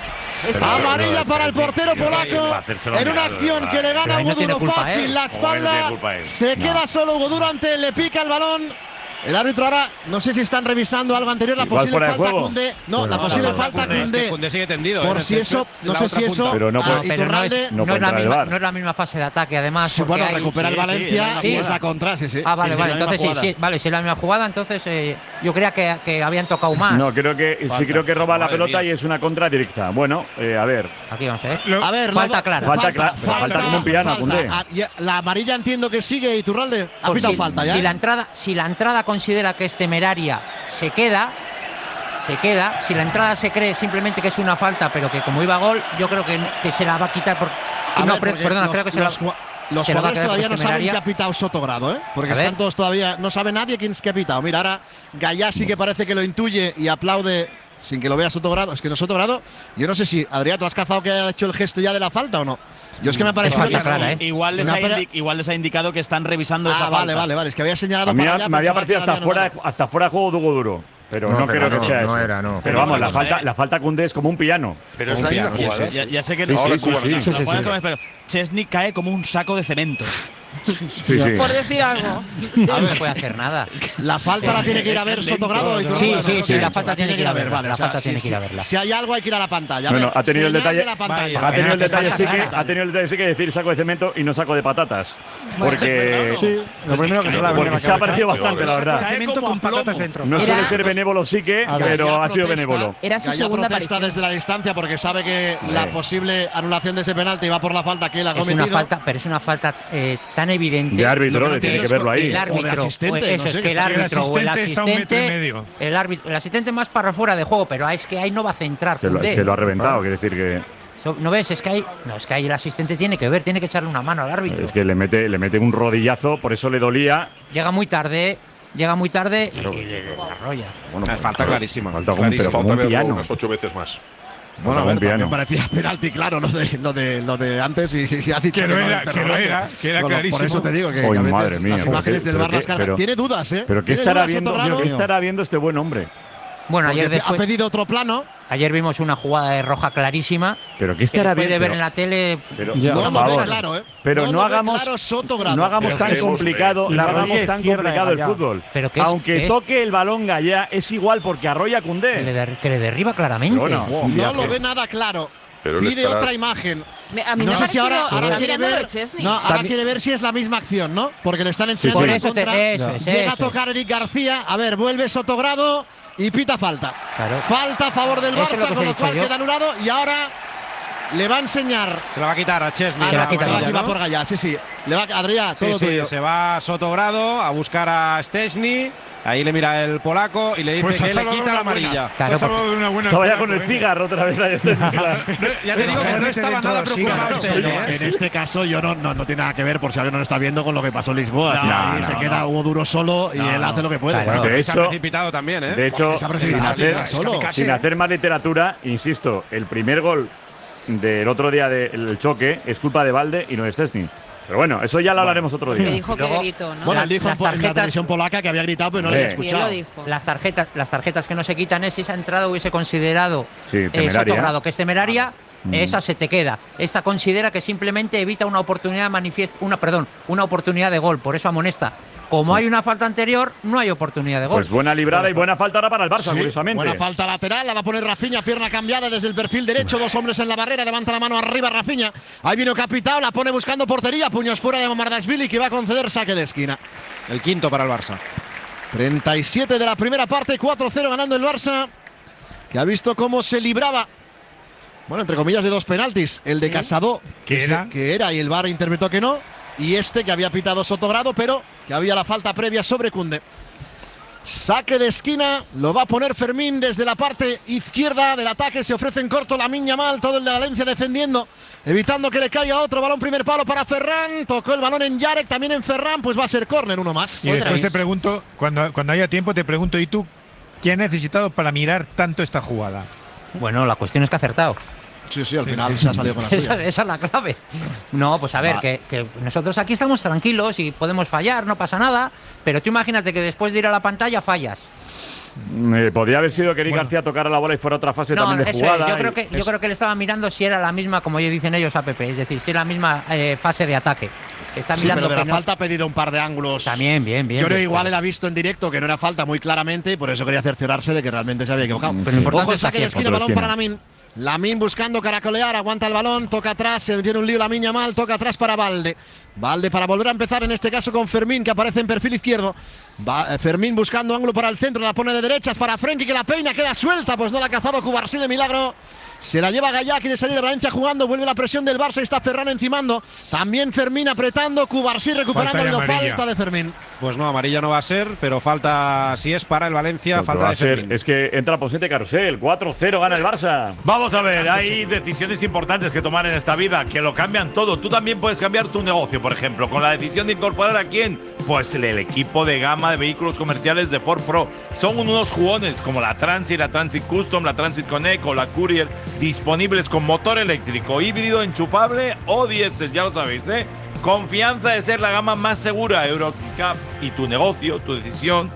Speaker 6: es que-
Speaker 11: amarilla para el portero polaco, en una acción que le gana
Speaker 7: Pero ahí
Speaker 11: Hugo
Speaker 7: no tiene
Speaker 11: Duro
Speaker 7: culpa
Speaker 11: fácil,
Speaker 7: él.
Speaker 11: la
Speaker 2: ¿Cómo ahí no tiene
Speaker 11: espalda,
Speaker 2: culpa él?
Speaker 11: se
Speaker 2: No.
Speaker 11: queda solo Hugo Duro ante, le pica el balón. El árbitro ahora, no sé si están revisando algo anterior, la
Speaker 2: Igual
Speaker 11: posible
Speaker 2: fuera de
Speaker 11: falta a
Speaker 2: juego.
Speaker 11: Koundé. No,
Speaker 2: Bueno,
Speaker 11: la
Speaker 2: no,
Speaker 11: posible
Speaker 2: no, no,
Speaker 11: falta a
Speaker 4: Koundé, es que
Speaker 11: Koundé.
Speaker 4: Koundé sigue tendido.
Speaker 11: Por
Speaker 4: en el
Speaker 11: si
Speaker 4: césped,
Speaker 11: eso,
Speaker 4: en
Speaker 11: no
Speaker 4: la
Speaker 11: sé
Speaker 4: otra
Speaker 11: si
Speaker 4: punta.
Speaker 11: eso.
Speaker 2: Pero no
Speaker 11: a
Speaker 2: puede-
Speaker 7: pero no es,
Speaker 11: Iturralde-
Speaker 2: no
Speaker 7: no
Speaker 2: puede
Speaker 7: es la
Speaker 2: entrar el
Speaker 7: misma,
Speaker 2: VAR.
Speaker 7: no es la misma fase de ataque, además.
Speaker 11: Sí,
Speaker 7: porque
Speaker 11: bueno,
Speaker 7: hay-
Speaker 11: recupera el
Speaker 10: sí, sí,
Speaker 11: Valencia
Speaker 10: sí,
Speaker 11: y es
Speaker 10: sí.
Speaker 11: la contra, sí, sí.
Speaker 7: Ah, vale,
Speaker 10: Sí, sí,
Speaker 7: vale,
Speaker 10: la misma
Speaker 7: entonces sí,
Speaker 10: jugada.
Speaker 7: sí, vale, si es la misma jugada, entonces eh, yo creía que, que habían tocado más.
Speaker 2: No, creo que sí
Speaker 4: Falta.
Speaker 2: creo que roba la
Speaker 4: Madre
Speaker 2: pelota
Speaker 4: mía.
Speaker 2: y es una contra directa. Bueno, eh, a ver.
Speaker 7: Aquí vamos a ver.
Speaker 3: Lo-
Speaker 11: A ver,
Speaker 7: Falta
Speaker 11: la-
Speaker 7: clara.
Speaker 2: Falta clara, pero falta como un piano,
Speaker 11: falta.
Speaker 2: Koundé.
Speaker 11: Ah, ya- La amarilla entiendo que sigue Iturralde. Ha
Speaker 7: Pues
Speaker 11: pitado
Speaker 7: si,
Speaker 11: falta ya.
Speaker 7: si
Speaker 11: ¿eh?
Speaker 7: la entrada, si la entrada considera que es temeraria, se queda, se queda. Si la entrada se cree simplemente que es una falta, pero que como iba a gol, yo creo que, que se la va a quitar por.
Speaker 11: A
Speaker 7: no,
Speaker 11: ver,
Speaker 7: pre-
Speaker 11: porque
Speaker 7: perdona,
Speaker 11: los,
Speaker 7: creo que se la,
Speaker 11: los, ju- los
Speaker 7: se la va a
Speaker 11: jugadores
Speaker 7: quedar
Speaker 11: todavía
Speaker 7: por
Speaker 11: no saben
Speaker 7: temeraria.
Speaker 11: que ha pitado Sotogrado, ¿eh? Porque
Speaker 7: A ver.
Speaker 11: están todos todavía. No sabe nadie quién es que ha pitado. Mira, ahora Gallá sí que parece que lo intuye y aplaude sin que lo vea Sotogrado. Es que no Sotogrado. Yo no sé si, Adrián, ¿tú has cazado que haya hecho el gesto ya de la falta o no? Yo es que me ha parecido
Speaker 7: falta
Speaker 11: que-
Speaker 7: clara, ¿eh?
Speaker 10: Igual les,
Speaker 11: Una
Speaker 10: ha
Speaker 11: pera-
Speaker 10: indi- igual les ha indicado que están revisando esa
Speaker 11: Ah, vale,
Speaker 10: falta.
Speaker 11: vale, vale. Es que había señalado
Speaker 2: A mí
Speaker 11: para allá.
Speaker 2: me había
Speaker 11: pensaba
Speaker 2: parecido
Speaker 11: que
Speaker 2: hasta
Speaker 11: todavía no
Speaker 2: fuera,
Speaker 11: era.
Speaker 2: hasta fuera de juego de Hugo Duro. Pero
Speaker 5: No,
Speaker 2: no,
Speaker 5: pero
Speaker 2: creo
Speaker 5: no,
Speaker 2: que sea
Speaker 5: no
Speaker 2: eso.
Speaker 5: era, no.
Speaker 2: Pero vamos, la falta, la falta Koundé es como un piano.
Speaker 12: Pero es
Speaker 2: Un
Speaker 12: la misma
Speaker 2: piano,
Speaker 12: jugada.
Speaker 2: sí,
Speaker 10: Ya, ya sé que
Speaker 2: Sí,
Speaker 10: no,
Speaker 2: sí,
Speaker 10: no,
Speaker 2: sí,
Speaker 10: no,
Speaker 2: sí,
Speaker 10: no,
Speaker 2: sí,
Speaker 10: no,
Speaker 2: sí,
Speaker 10: no,
Speaker 2: sí.
Speaker 10: pero Chesney cae como un saco de cemento.
Speaker 2: Sí, sí.
Speaker 6: Por decir algo.
Speaker 7: No se puede hacer nada.
Speaker 11: La falta la tiene que ir a ver Sotogrado. y tú
Speaker 7: Sí,
Speaker 11: no,
Speaker 7: sí,
Speaker 11: no,
Speaker 7: sí,
Speaker 11: no,
Speaker 7: la
Speaker 11: no,
Speaker 7: falta tiene que ir a verla.
Speaker 11: vale,
Speaker 7: La
Speaker 11: o sea,
Speaker 7: falta
Speaker 11: sí,
Speaker 7: tiene que ir a
Speaker 11: sí.
Speaker 7: verla.
Speaker 11: Si hay algo hay que ir a la pantalla. A
Speaker 2: Bueno,
Speaker 11: ver,
Speaker 2: ha tenido el
Speaker 11: señal
Speaker 2: detalle,
Speaker 11: de la pantalla.
Speaker 2: ha tenido el
Speaker 7: Vaya,
Speaker 2: detalle sí que
Speaker 7: falta,
Speaker 2: ha tenido el detalle sí que decir saco de cemento y no saco de patatas, porque
Speaker 14: Sí, lo primero que se le ha venido a
Speaker 2: porque
Speaker 14: la
Speaker 2: se ha
Speaker 14: cabeza.
Speaker 2: parecido bastante, la verdad.
Speaker 15: Cemento con patatas dentro.
Speaker 2: No
Speaker 6: Era-
Speaker 2: suele ser benévolo sí que,
Speaker 11: Ya-
Speaker 2: pero
Speaker 11: ya
Speaker 2: ha sido
Speaker 11: protesta,
Speaker 2: benévolo.
Speaker 6: Era su
Speaker 11: ya
Speaker 6: segunda
Speaker 11: protesta
Speaker 6: aparición.
Speaker 11: desde la distancia porque sabe que la
Speaker 2: Sí.
Speaker 11: posible anulación de ese penalti va por la falta que él ha
Speaker 7: Es una
Speaker 11: cometido.
Speaker 7: falta, pero es una falta eh, tan evidente.
Speaker 2: De árbitro,
Speaker 11: Lo que no
Speaker 2: de- tiene
Speaker 11: entiendo
Speaker 2: que
Speaker 11: es
Speaker 2: verlo
Speaker 11: que
Speaker 2: ahí.
Speaker 7: El árbitro,
Speaker 11: O de asistente,
Speaker 7: o- eso
Speaker 11: no
Speaker 7: es
Speaker 11: sé,
Speaker 7: que el
Speaker 11: que está-
Speaker 7: árbitro o el
Speaker 3: asistente está a un metro y
Speaker 7: asistente,
Speaker 3: medio.
Speaker 7: el árbitro, el asistente más para fuera de juego, pero es que ahí no va a centrar.
Speaker 2: Que lo, es
Speaker 7: Koundé.
Speaker 2: que lo ha reventado, quiere decir que
Speaker 7: So- ¿No ves? Es que ahí, no, es que ahí el asistente tiene que ver, tiene que echarle una mano al árbitro.
Speaker 2: es que le mete le mete un rodillazo, por eso le dolía.
Speaker 7: Llega muy tarde, llega muy tarde y,
Speaker 2: Pero-
Speaker 7: y le, le arrolla.
Speaker 2: Bueno,
Speaker 4: Ah,
Speaker 2: pues,
Speaker 4: falta clarísima.
Speaker 2: Falta como, pero
Speaker 9: Falta
Speaker 2: como un
Speaker 9: verlo
Speaker 2: piano.
Speaker 9: unas ocho veces más.
Speaker 11: Bueno, a
Speaker 2: Como
Speaker 11: ver,
Speaker 2: un piano.
Speaker 11: también parecía penalti, claro, lo de, lo de, lo de antes y, y ha dicho
Speaker 3: Que lo
Speaker 11: no,
Speaker 3: era,
Speaker 11: pero
Speaker 3: que lo
Speaker 11: rápido.
Speaker 3: era, que era
Speaker 11: Bueno,
Speaker 3: clarísimo.
Speaker 11: Por eso te digo que,
Speaker 2: Uy,
Speaker 11: que a veces
Speaker 2: madre mía,
Speaker 11: las
Speaker 2: pero
Speaker 11: imágenes
Speaker 2: qué-
Speaker 11: del
Speaker 2: pero
Speaker 11: bar las
Speaker 2: qué-
Speaker 11: cargan.
Speaker 2: pero-
Speaker 11: Tiene dudas, ¿eh?
Speaker 2: Pero ¿qué
Speaker 11: Tiene
Speaker 2: estará
Speaker 11: dudas,
Speaker 2: viendo,
Speaker 11: Sotogrado,
Speaker 2: ¿qué estará viendo este buen hombre?
Speaker 7: Bueno,
Speaker 11: porque
Speaker 7: ayer
Speaker 11: ha
Speaker 7: después,
Speaker 11: pedido otro plano.
Speaker 7: ayer vimos una jugada de roja clarísima.
Speaker 2: Pero ¿qué
Speaker 7: Que
Speaker 2: estará
Speaker 7: después de
Speaker 2: viendo?
Speaker 7: ver en la tele.
Speaker 2: Pero,
Speaker 3: Ya.
Speaker 2: por
Speaker 11: No lo
Speaker 2: favor,
Speaker 11: ve claro, ¿eh?
Speaker 2: pero
Speaker 11: no,
Speaker 2: no
Speaker 11: lo ve
Speaker 2: hagamos
Speaker 11: claro Sotogrado.
Speaker 2: no hagamos
Speaker 9: Pero
Speaker 2: tan
Speaker 9: queremos
Speaker 2: complicado,
Speaker 9: ver.
Speaker 2: no
Speaker 14: La
Speaker 2: hagamos
Speaker 14: rodilla
Speaker 2: tan
Speaker 14: izquierda
Speaker 2: complicado el
Speaker 14: de Gallá.
Speaker 2: fútbol.
Speaker 7: Pero que es-
Speaker 2: Aunque
Speaker 7: que es-
Speaker 2: toque el balón Gallá, es igual porque arrolla a
Speaker 7: Que le,
Speaker 2: Koundé.
Speaker 7: der- que le derriba claramente.
Speaker 2: Pero bueno, es un
Speaker 11: No
Speaker 2: viaje.
Speaker 11: lo ve nada claro.
Speaker 9: Pero él
Speaker 11: Pide
Speaker 9: estará-
Speaker 11: otra imagen.
Speaker 6: Me- A mí
Speaker 11: No
Speaker 6: me
Speaker 11: sé
Speaker 6: ha
Speaker 11: si ahora,
Speaker 6: parecido-
Speaker 11: ahora
Speaker 6: está
Speaker 11: quiere
Speaker 6: mirando
Speaker 11: ver.
Speaker 6: lo de Chesney.
Speaker 11: No, ahora
Speaker 7: También-
Speaker 11: quiere ver si es la misma acción, ¿no? Porque le están enseñando
Speaker 7: Por
Speaker 11: en
Speaker 7: eso te-
Speaker 11: contra.
Speaker 7: eso es,
Speaker 11: Llega a
Speaker 7: eso.
Speaker 11: tocar Eric García. A ver, vuelve Sotogrado y pita falta.
Speaker 7: Claro.
Speaker 11: Falta a favor del
Speaker 7: Eso es lo
Speaker 11: Barça,
Speaker 7: que
Speaker 11: con
Speaker 7: te he
Speaker 11: lo cual
Speaker 7: dicho yo.
Speaker 11: queda anulado. Y ahora le va a enseñar.
Speaker 4: Se la va a quitar a Chesney.
Speaker 11: Ah,
Speaker 7: Se la
Speaker 11: no,
Speaker 7: quita,
Speaker 11: se va,
Speaker 7: ya,
Speaker 11: que va
Speaker 4: ¿no?
Speaker 11: por Gallá, sí, sí. Le va, Adrián,
Speaker 4: Sí,
Speaker 11: todo
Speaker 4: sí,
Speaker 11: tuyo.
Speaker 4: se va a Sotogrado a buscar a Szczęsny. Ahí le mira el polaco y le dice
Speaker 3: Pues ha
Speaker 4: que le
Speaker 3: salvado
Speaker 4: quita
Speaker 3: una
Speaker 4: la
Speaker 3: buena.
Speaker 4: amarilla.
Speaker 3: Se ha salvado de una buena
Speaker 2: Estaba ya
Speaker 3: jugada,
Speaker 2: con el
Speaker 3: Koundé.
Speaker 2: cigarro otra vez. ahí está.
Speaker 4: Ya te digo que no estaba nada preocupado Szczęsny, ¿eh?
Speaker 11: En este caso, yo no, no, no tiene nada que ver, por si alguien no lo está viendo, con lo que pasó en Lisboa.
Speaker 4: No,
Speaker 11: Tío,
Speaker 4: no,
Speaker 11: ahí se
Speaker 4: no,
Speaker 11: queda
Speaker 4: no.
Speaker 11: Hugo Duro solo y
Speaker 4: No,
Speaker 11: él
Speaker 4: no.
Speaker 11: hace lo que puede.
Speaker 7: Claro.
Speaker 2: De
Speaker 4: Se ha
Speaker 2: hecho,
Speaker 4: precipitado también, ¿eh?
Speaker 2: de hecho,
Speaker 11: Se ha
Speaker 2: sin
Speaker 11: precipitado,
Speaker 2: hacer,
Speaker 11: sí, solo.
Speaker 2: sin hacer más literatura, insisto, el primer gol del otro día del choque es culpa de Valde y no de Szczęsny. Pero bueno, eso ya lo hablaremos otro
Speaker 6: Que
Speaker 2: día.
Speaker 6: dijo que
Speaker 7: Luego-
Speaker 6: gritó, ¿no?
Speaker 11: Bueno, él dijo en
Speaker 7: Las
Speaker 11: po- en la
Speaker 7: tarjetas-
Speaker 11: televisión polaca que había gritado, pero no
Speaker 2: Sí.
Speaker 11: le había
Speaker 6: Sí, él
Speaker 11: escuchado.
Speaker 6: lo dijo.
Speaker 7: Las tarjetas, las tarjetas que no se quitan es si esa entrada hubiese considerado
Speaker 2: Sí,
Speaker 7: eh,
Speaker 2: temeraria.
Speaker 7: Sotogrado que es temeraria,
Speaker 2: Mm.
Speaker 7: esa se te queda. Esta considera que simplemente evita una oportunidad manifiesta, una perdón, una oportunidad de gol, por eso amonesta. Como hay una falta anterior, no hay oportunidad de gol.
Speaker 2: Pues buena librada y buena falta ahora para el Barça,
Speaker 11: Sí,
Speaker 2: curiosamente.
Speaker 11: buena falta lateral, la va a poner Rafinha, pierna cambiada desde el perfil derecho, dos hombres en la barrera, levanta la mano arriba Rafinha. Ahí vino Capitao, la pone buscando portería, puños fuera de Mamardashvili que va a conceder saque de esquina.
Speaker 4: El quinto para el Barça.
Speaker 11: treinta y siete de la primera parte, cuatro cero ganando el Barça, que ha visto cómo se libraba, bueno, entre comillas, de dos penaltis. El de
Speaker 6: Sí.
Speaker 11: Casado,
Speaker 3: ¿Que
Speaker 11: que,
Speaker 3: era?
Speaker 11: se- que era y el V A R interpretó que no, y este que había pitado Sotogrado, pero que había la falta previa sobre Koundé. Saque de esquina, lo va a poner Fermín desde la parte izquierda del ataque. Se ofrece en corto Lamine Yamal, todo el de Valencia defendiendo, evitando que le caiga otro balón. Primer palo para Ferran, tocó el balón en Yarek, también en Ferran, pues va a ser córner, uno más.
Speaker 3: Y
Speaker 11: Otra
Speaker 3: después
Speaker 11: vez.
Speaker 3: te pregunto, cuando, cuando haya tiempo, te pregunto, ¿y tú qué has necesitado para mirar tanto esta jugada?
Speaker 7: Bueno, la cuestión es que ha acertado.
Speaker 11: Sí, sí, al final se ha salido con la
Speaker 7: Esa,
Speaker 11: suya.
Speaker 7: esa es la clave. No, pues a ver,
Speaker 11: Va.
Speaker 7: que, que nosotros aquí estamos tranquilos y podemos fallar, no pasa nada, pero tú imagínate que después de ir a la pantalla fallas.
Speaker 2: Eh, podría haber sido que Eric García tocara la bola y fuera otra fase
Speaker 7: No,
Speaker 2: también de
Speaker 7: eso es.
Speaker 2: jugada.
Speaker 7: Yo creo
Speaker 2: y-
Speaker 7: que yo creo que le estaba mirando si era la misma, como ellos dicen ellos, A P P, es decir, si era la misma eh, fase de ataque. Está
Speaker 11: Sí,
Speaker 7: mirando
Speaker 11: pero de
Speaker 7: que
Speaker 11: la
Speaker 7: no-
Speaker 11: falta ha pedido un par de ángulos.
Speaker 7: También, bien, bien.
Speaker 11: Yo creo que
Speaker 7: bien.
Speaker 11: igual él ha visto en directo que no era falta muy claramente y por eso quería cerciorarse de que realmente se había equivocado.
Speaker 7: Pero lo importante
Speaker 11: Ojo, el
Speaker 7: es
Speaker 11: saque de
Speaker 7: acierto.
Speaker 11: esquina,
Speaker 2: Otro
Speaker 11: balón
Speaker 2: esquina.
Speaker 11: para Lamine. Lamine buscando caracolear, aguanta el balón, toca atrás, se tiene un lío Lamine Yamal, toca atrás para Valde. Valde para volver a empezar, en este caso con Fermín, que aparece en perfil izquierdo. Va, eh, Fermín buscando ángulo para el centro, la pone de derechas para Frenkie, que la peina, queda suelta, pues no la ha cazado Cubarsí de milagro. Se la lleva Gallá, quiere salir de Valencia jugando, vuelve la presión del Barça, está Ferran encimando. También Fermín apretando, Cubarsí recuperando,
Speaker 3: Falta
Speaker 11: ha
Speaker 3: de
Speaker 11: habido
Speaker 3: amarilla.
Speaker 11: falta de Fermín.
Speaker 4: Pues no, amarilla no va a ser, pero falta, si es para el Valencia,
Speaker 2: Pues
Speaker 4: falta
Speaker 2: va a
Speaker 4: de
Speaker 2: ser-
Speaker 4: Fermín.
Speaker 2: es que entra Posente Carusel, cuatro cero gana el Barça.
Speaker 8: Vamos a ver, hay decisiones importantes que tomar en esta vida que lo cambian todo. Tú también puedes cambiar tu negocio, por ejemplo, con la decisión de incorporar a quién. Pues el, el equipo de gama de vehículos comerciales de Ford Pro. Son unos jugones como la Transit, la Transit Custom, la Transit Connect o la Courier, disponibles con motor eléctrico, híbrido, enchufable o diésel, ya lo sabéis, ¿eh? Confianza de ser la gama más segura, Eurocap, y tu negocio, tu decisión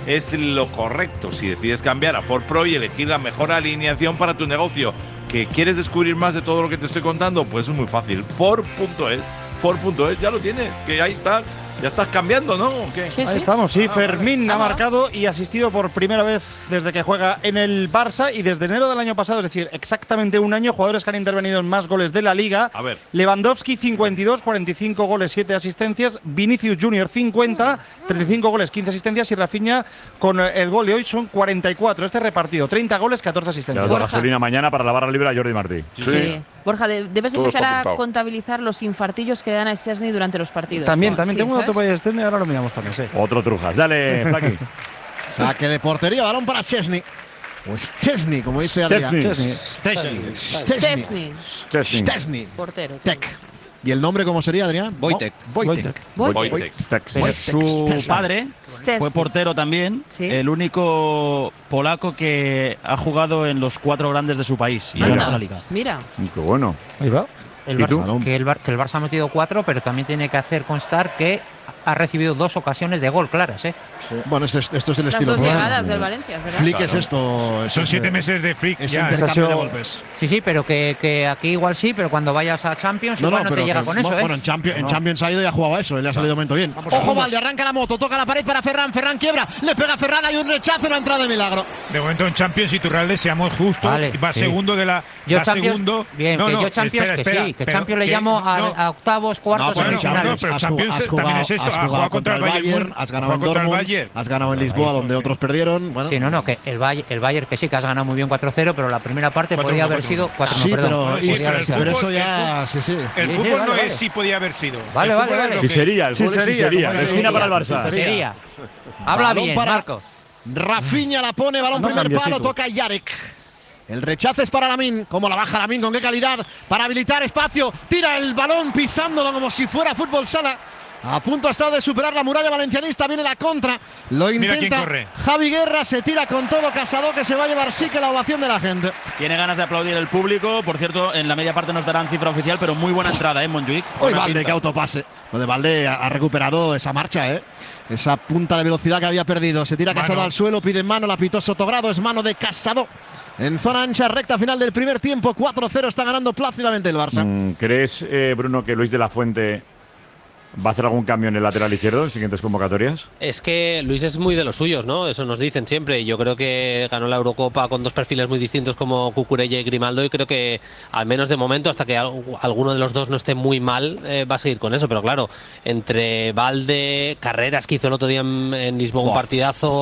Speaker 8: es lo correcto. Si decides cambiar a Ford Pro y elegir la mejor alineación para tu negocio, ¿que quieres descubrir más de todo lo que te estoy contando? Pues es muy fácil. Ford punto es. Ford punto es, ya lo tienes, que ahí está. Ya estás cambiando, ¿no? ¿O qué?
Speaker 14: Sí, Ahí sí. estamos, sí.
Speaker 8: Ah,
Speaker 14: Fermín
Speaker 8: vale.
Speaker 14: ha marcado y asistido por primera vez desde que juega en el Barça y desde enero del año pasado, es decir, exactamente un año, jugadores que han intervenido en más goles de la Liga.
Speaker 8: A ver.
Speaker 14: Lewandowski, cincuenta y dos, cuarenta y cinco goles, siete asistencias. Vinicius Junior, cincuenta, treinta y cinco goles, quince asistencias. Y Rafinha, con el gol de hoy, son cuarenta y cuatro. Este repartido, treinta goles, catorce asistencias.
Speaker 2: Le das la gasolina mañana para la barra libre a Jordi Martí.
Speaker 6: Sí. sí. Borja, de, debes
Speaker 2: Todo
Speaker 6: empezar
Speaker 2: está
Speaker 6: a
Speaker 2: apuntado.
Speaker 6: contabilizar los infartillos que dan a Szczesny durante los partidos.
Speaker 14: También, también.
Speaker 6: Sí,
Speaker 14: Tengo un
Speaker 6: ¿sabes?
Speaker 14: dato para Szczesny, ahora lo miramos también, sí.
Speaker 2: Otro Trujas. Dale, Flaki.
Speaker 11: Saque de portería, balón para Szczesny. O Szczesny, como dice Adrián.
Speaker 2: Szczesny.
Speaker 11: Szczesny.
Speaker 6: Szczesny.
Speaker 2: Szczesny.
Speaker 11: Szczesny.
Speaker 6: Portero.
Speaker 11: Tec. ¿Y el nombre cómo sería, Adrián?
Speaker 4: Wojtek.
Speaker 11: Oh, Wojtek.
Speaker 6: Wojtek.
Speaker 2: Wojtek.
Speaker 10: Pero su padre
Speaker 6: Szczesny.
Speaker 10: fue portero también,
Speaker 6: Sí.
Speaker 10: el único polaco que ha jugado en los cuatro grandes de su país y ha
Speaker 6: Anda.
Speaker 10: ganado la liga.
Speaker 6: Mira.
Speaker 2: Qué bueno.
Speaker 7: Ahí va. El
Speaker 2: ¿Y tú?
Speaker 7: Barça, que, el Bar- que el Barça ha metido cuatro, pero también tiene que hacer constar que ha recibido dos ocasiones de gol claras, ¿eh?
Speaker 11: Bueno, esto es, esto es el
Speaker 6: Las
Speaker 11: estilo.
Speaker 6: dos
Speaker 11: Flick.
Speaker 6: llegadas del Valencia, ¿verdad?
Speaker 11: Flick es esto. es
Speaker 3: Son
Speaker 11: ese-
Speaker 3: siete meses de Flick
Speaker 11: Es
Speaker 3: ya.
Speaker 11: intercambio de golpes.
Speaker 7: Sí, sí, pero que, que aquí igual sí, pero cuando vayas a Champions igual no, te llega
Speaker 11: que-
Speaker 7: con eso, ¿eh?
Speaker 11: Bueno, en Champions, en
Speaker 7: No.
Speaker 11: Champions ha ido y ha jugado a eso, le ha salido un momento bien. Ojo,
Speaker 14: segundos.
Speaker 11: Valde, arranca la moto, toca la pared para Ferran, Ferran quiebra, le pega a Ferran, hay un rechazo, no ha entrado de milagro.
Speaker 3: De momento en Champions y Turralde, seamos justos,
Speaker 7: Vale,
Speaker 3: va
Speaker 7: sí.
Speaker 3: segundo de la.
Speaker 7: Yo
Speaker 3: va
Speaker 7: Champions,
Speaker 3: segundo.
Speaker 7: bien,
Speaker 3: no,
Speaker 7: que
Speaker 3: no,
Speaker 7: yo Champions
Speaker 3: espera,
Speaker 7: que
Speaker 3: espera,
Speaker 7: sí, que
Speaker 3: pero
Speaker 7: Champions le
Speaker 3: que
Speaker 7: llamo a,
Speaker 3: no.
Speaker 7: a octavos, cuartos,
Speaker 11: No, bueno,
Speaker 7: semifinales.
Speaker 3: pero
Speaker 11: has,
Speaker 3: Champions
Speaker 11: has
Speaker 3: también
Speaker 11: jugado,
Speaker 3: es esto,
Speaker 11: has
Speaker 3: ha
Speaker 11: jugado
Speaker 3: jugado
Speaker 11: contra el Bayern,
Speaker 3: Bayern,
Speaker 11: has ganado
Speaker 3: ha
Speaker 11: en
Speaker 3: jugado contra el
Speaker 11: Dortmund,
Speaker 3: Bayern.
Speaker 11: has ganado en Lisboa, donde otros perdieron. Bueno.
Speaker 7: Sí, no, no, que el Bayern, el Bayern que sí que has ganado muy bien cuatro cero, pero la primera parte
Speaker 3: cuatro
Speaker 7: podría
Speaker 3: uno,
Speaker 7: haber
Speaker 3: cuatro
Speaker 7: sido
Speaker 3: uno.
Speaker 7: cuatro uno,
Speaker 11: Sí,
Speaker 7: perdón.
Speaker 11: pero,
Speaker 7: podría
Speaker 11: y-
Speaker 7: haber
Speaker 11: pero
Speaker 7: sido.
Speaker 11: eso
Speaker 3: fútbol-
Speaker 11: ya, sí, sí.
Speaker 3: El
Speaker 7: Sí, sí,
Speaker 3: fútbol
Speaker 7: vale,
Speaker 3: no
Speaker 7: vale.
Speaker 3: es si podía haber sido.
Speaker 7: Vale,
Speaker 3: El
Speaker 7: vale,
Speaker 3: fútbol es
Speaker 7: vale.
Speaker 3: lo
Speaker 2: Sí
Speaker 3: que-
Speaker 2: sería, el
Speaker 14: Sí
Speaker 2: fútbol sí
Speaker 14: sería,
Speaker 2: sería.
Speaker 14: como
Speaker 2: Esquina para el
Speaker 7: Sí
Speaker 2: Barça.
Speaker 7: sería. Habla
Speaker 11: Balón
Speaker 7: bien,
Speaker 11: para-
Speaker 7: Marcos.
Speaker 11: Rafinha la pone, balón
Speaker 14: No
Speaker 11: primer
Speaker 14: cambies,
Speaker 11: palo,
Speaker 14: Situ.
Speaker 11: toca Yarek. El rechazo es para Lamine. ¿Cómo la baja Lamine? ¿Con qué calidad? Para habilitar espacio. Tira el balón pisándolo como si fuera fútbol sala. A punto ha estado de superar la muralla valencianista. Viene la contra. Lo
Speaker 3: Mira quién
Speaker 11: intenta.
Speaker 3: corre.
Speaker 11: Javi Guerra se tira con todo. Casado que se va a llevar sí que la ovación de la gente.
Speaker 10: Tiene ganas de aplaudir el público. Por cierto, en la media parte nos darán cifra oficial, pero muy buena entrada, ¿eh, Montjuic?
Speaker 11: Hoy
Speaker 10: Buena
Speaker 11: Valde,
Speaker 10: pinta.
Speaker 11: que autopase. Lo de Valde ha ha recuperado esa marcha, ¿eh? Esa punta de velocidad que había perdido. Se tira Casado
Speaker 3: Mano.
Speaker 11: al suelo, pide mano, la pitó Sotogrado, es mano de Casado. En zona ancha, recta final del primer tiempo, cuatro cero, está ganando plácidamente el Barça.
Speaker 2: Mm, ¿Crees, eh, Bruno, que Luis de la Fuente va a hacer algún cambio en el lateral izquierdo en siguientes convocatorias?
Speaker 16: Es que Luis es muy de los suyos, ¿no? Eso nos dicen siempre. Yo creo que ganó la Eurocopa con dos perfiles muy distintos como Cucurella y Grimaldo y creo que al menos de momento, hasta que al- alguno de los dos no esté muy mal, eh, va a seguir con eso. Pero claro, entre Valde, Carreras, que hizo el otro día en, en Lisboa un
Speaker 11: Buah.
Speaker 16: partidazo,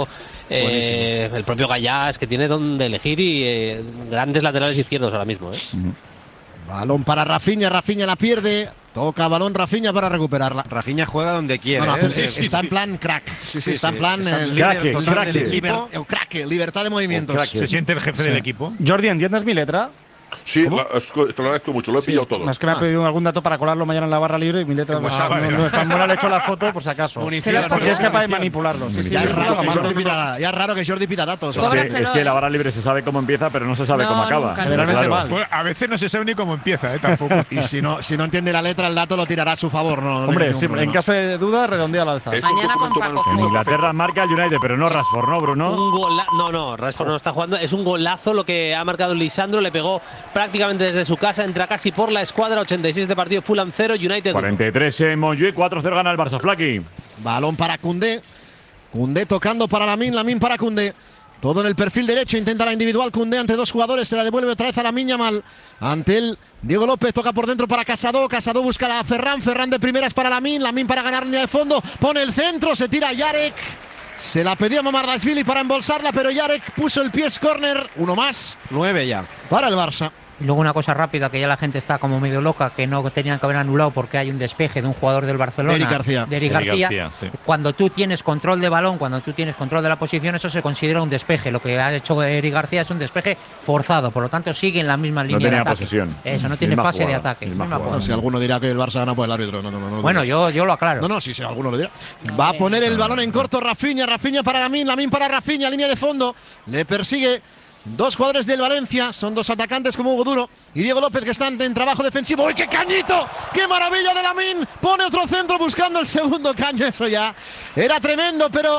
Speaker 16: eh, el propio Gallá, es que tiene donde elegir y eh, grandes laterales izquierdos ahora mismo, ¿eh?
Speaker 11: Balón para Rafinha, Rafinha la pierde. Toca balón Rafinha para recuperarla.
Speaker 4: Rafinha juega donde quiere.
Speaker 11: No, no,
Speaker 4: ¿eh?
Speaker 11: hace-
Speaker 4: Es-
Speaker 11: está en plan crack. Sí, sí,
Speaker 4: Sí,
Speaker 11: está en
Speaker 4: sí,
Speaker 11: plan
Speaker 4: está
Speaker 11: el
Speaker 4: líder
Speaker 2: Craque,
Speaker 4: total
Speaker 2: craque.
Speaker 4: del
Speaker 11: liber-
Speaker 4: equipo.
Speaker 11: el crack, libertad de movimientos.
Speaker 2: crack.
Speaker 3: Se siente el jefe
Speaker 11: Sí.
Speaker 3: del equipo.
Speaker 14: Jordi, ¿entiendes mi letra?
Speaker 9: Sí, la- escu- te lo agradezco mucho, lo he pillado todo.
Speaker 14: Es que me ha pedido algún dato para colarlo mañana en la barra libre y mi letra
Speaker 9: Pues,
Speaker 14: no,
Speaker 9: ah, vale.
Speaker 14: no es tan buena, le he hecho la foto por si acaso.
Speaker 4: Munición,
Speaker 14: Porque es capaz de
Speaker 4: munición.
Speaker 14: manipularlo. Sí, sí,
Speaker 11: Ya
Speaker 14: yo
Speaker 11: es
Speaker 14: lo
Speaker 11: raro
Speaker 14: hago
Speaker 11: que
Speaker 14: a mano.
Speaker 11: Jordi pida, ya es raro que Jordi pida datos.
Speaker 2: Es que,
Speaker 6: Cóbraselo,
Speaker 2: es que la
Speaker 6: ¿eh?
Speaker 2: barra libre se sabe cómo empieza, pero no se sabe
Speaker 6: No,
Speaker 2: cómo acaba.
Speaker 6: nunca,
Speaker 14: Generalmente
Speaker 2: Claro.
Speaker 14: mal.
Speaker 3: Pues a veces no se sabe ni cómo empieza, ¿eh? Tampoco.
Speaker 11: Y si no, si no entiende la letra, el dato lo tirará a su favor. No, no
Speaker 14: Hombre,
Speaker 11: tiene
Speaker 14: sí,
Speaker 11: ningún
Speaker 14: en
Speaker 11: problema.
Speaker 14: caso de duda, redondea la alza.
Speaker 9: Es un
Speaker 6: Mañana con
Speaker 9: documento
Speaker 6: Paco
Speaker 9: manuscrito.
Speaker 2: En
Speaker 6: Fox.
Speaker 2: Inglaterra marca el United, pero no Rashford, ¿no, Bruno?
Speaker 16: Un gola no, no, Rashford no está jugando. Es un golazo lo que ha marcado Lisandro. Le pegó prácticamente desde su casa. Entra casi por la escuadra. ochenta y seis de partido. Fulham cero, United uno.
Speaker 2: cuarenta y tres en Montjuic, cuatro cero gana el Barça. Flaki.
Speaker 11: Balón para Koundé. Koundé tocando para Lamine, Lamine para Koundé. Todo en el perfil derecho, intenta la individual Koundé ante dos jugadores, se la devuelve otra vez a Lamine Yamal. Ante él, Diego López toca por dentro para Casado, Casado busca a Ferran, Ferran de primeras para Lamine, Lamine para ganar línea de fondo, pone el centro, se tira Yarek. Se la pedía Mamardashvili para embolsarla, pero Yarek puso el pie, es córner, uno más
Speaker 4: Nueve ya.
Speaker 11: para el Barça.
Speaker 7: Y luego una cosa rápida, que ya la gente está como medio loca, que no tenían que haber anulado porque hay un despeje de un jugador del Barcelona.
Speaker 11: Eric García.
Speaker 7: de Eric
Speaker 8: Eric
Speaker 7: García.
Speaker 8: García, sí.
Speaker 7: Cuando tú tienes control de balón, cuando tú tienes control de la posición, eso se considera un despeje. Lo que ha hecho Eric García es un despeje forzado, por lo tanto sigue en la misma línea
Speaker 2: tenía
Speaker 7: de ataque.
Speaker 2: posesión.
Speaker 7: Eso, no tiene
Speaker 2: Misma
Speaker 7: fase de
Speaker 2: jugada,
Speaker 7: ataque.
Speaker 2: misma
Speaker 7: misma
Speaker 2: jugada.
Speaker 7: jugada.
Speaker 11: Si alguno dirá que el Barça gana por el árbitro, no, no, no. no
Speaker 7: Bueno,
Speaker 11: digas.
Speaker 7: yo, yo lo aclaro.
Speaker 11: No, no, sí, sí, alguno lo dirá. Va a poner el balón en corto Rafinha, Rafinha para Lamine, Lamine para Rafinha, línea de fondo. Le persigue dos jugadores del Valencia, son dos atacantes como Hugo Duro y Diego López que están en trabajo defensivo. ¡Uy, qué cañito! ¡Qué maravilla de Lamine! Pone otro centro buscando el segundo caño, eso ya era tremendo, pero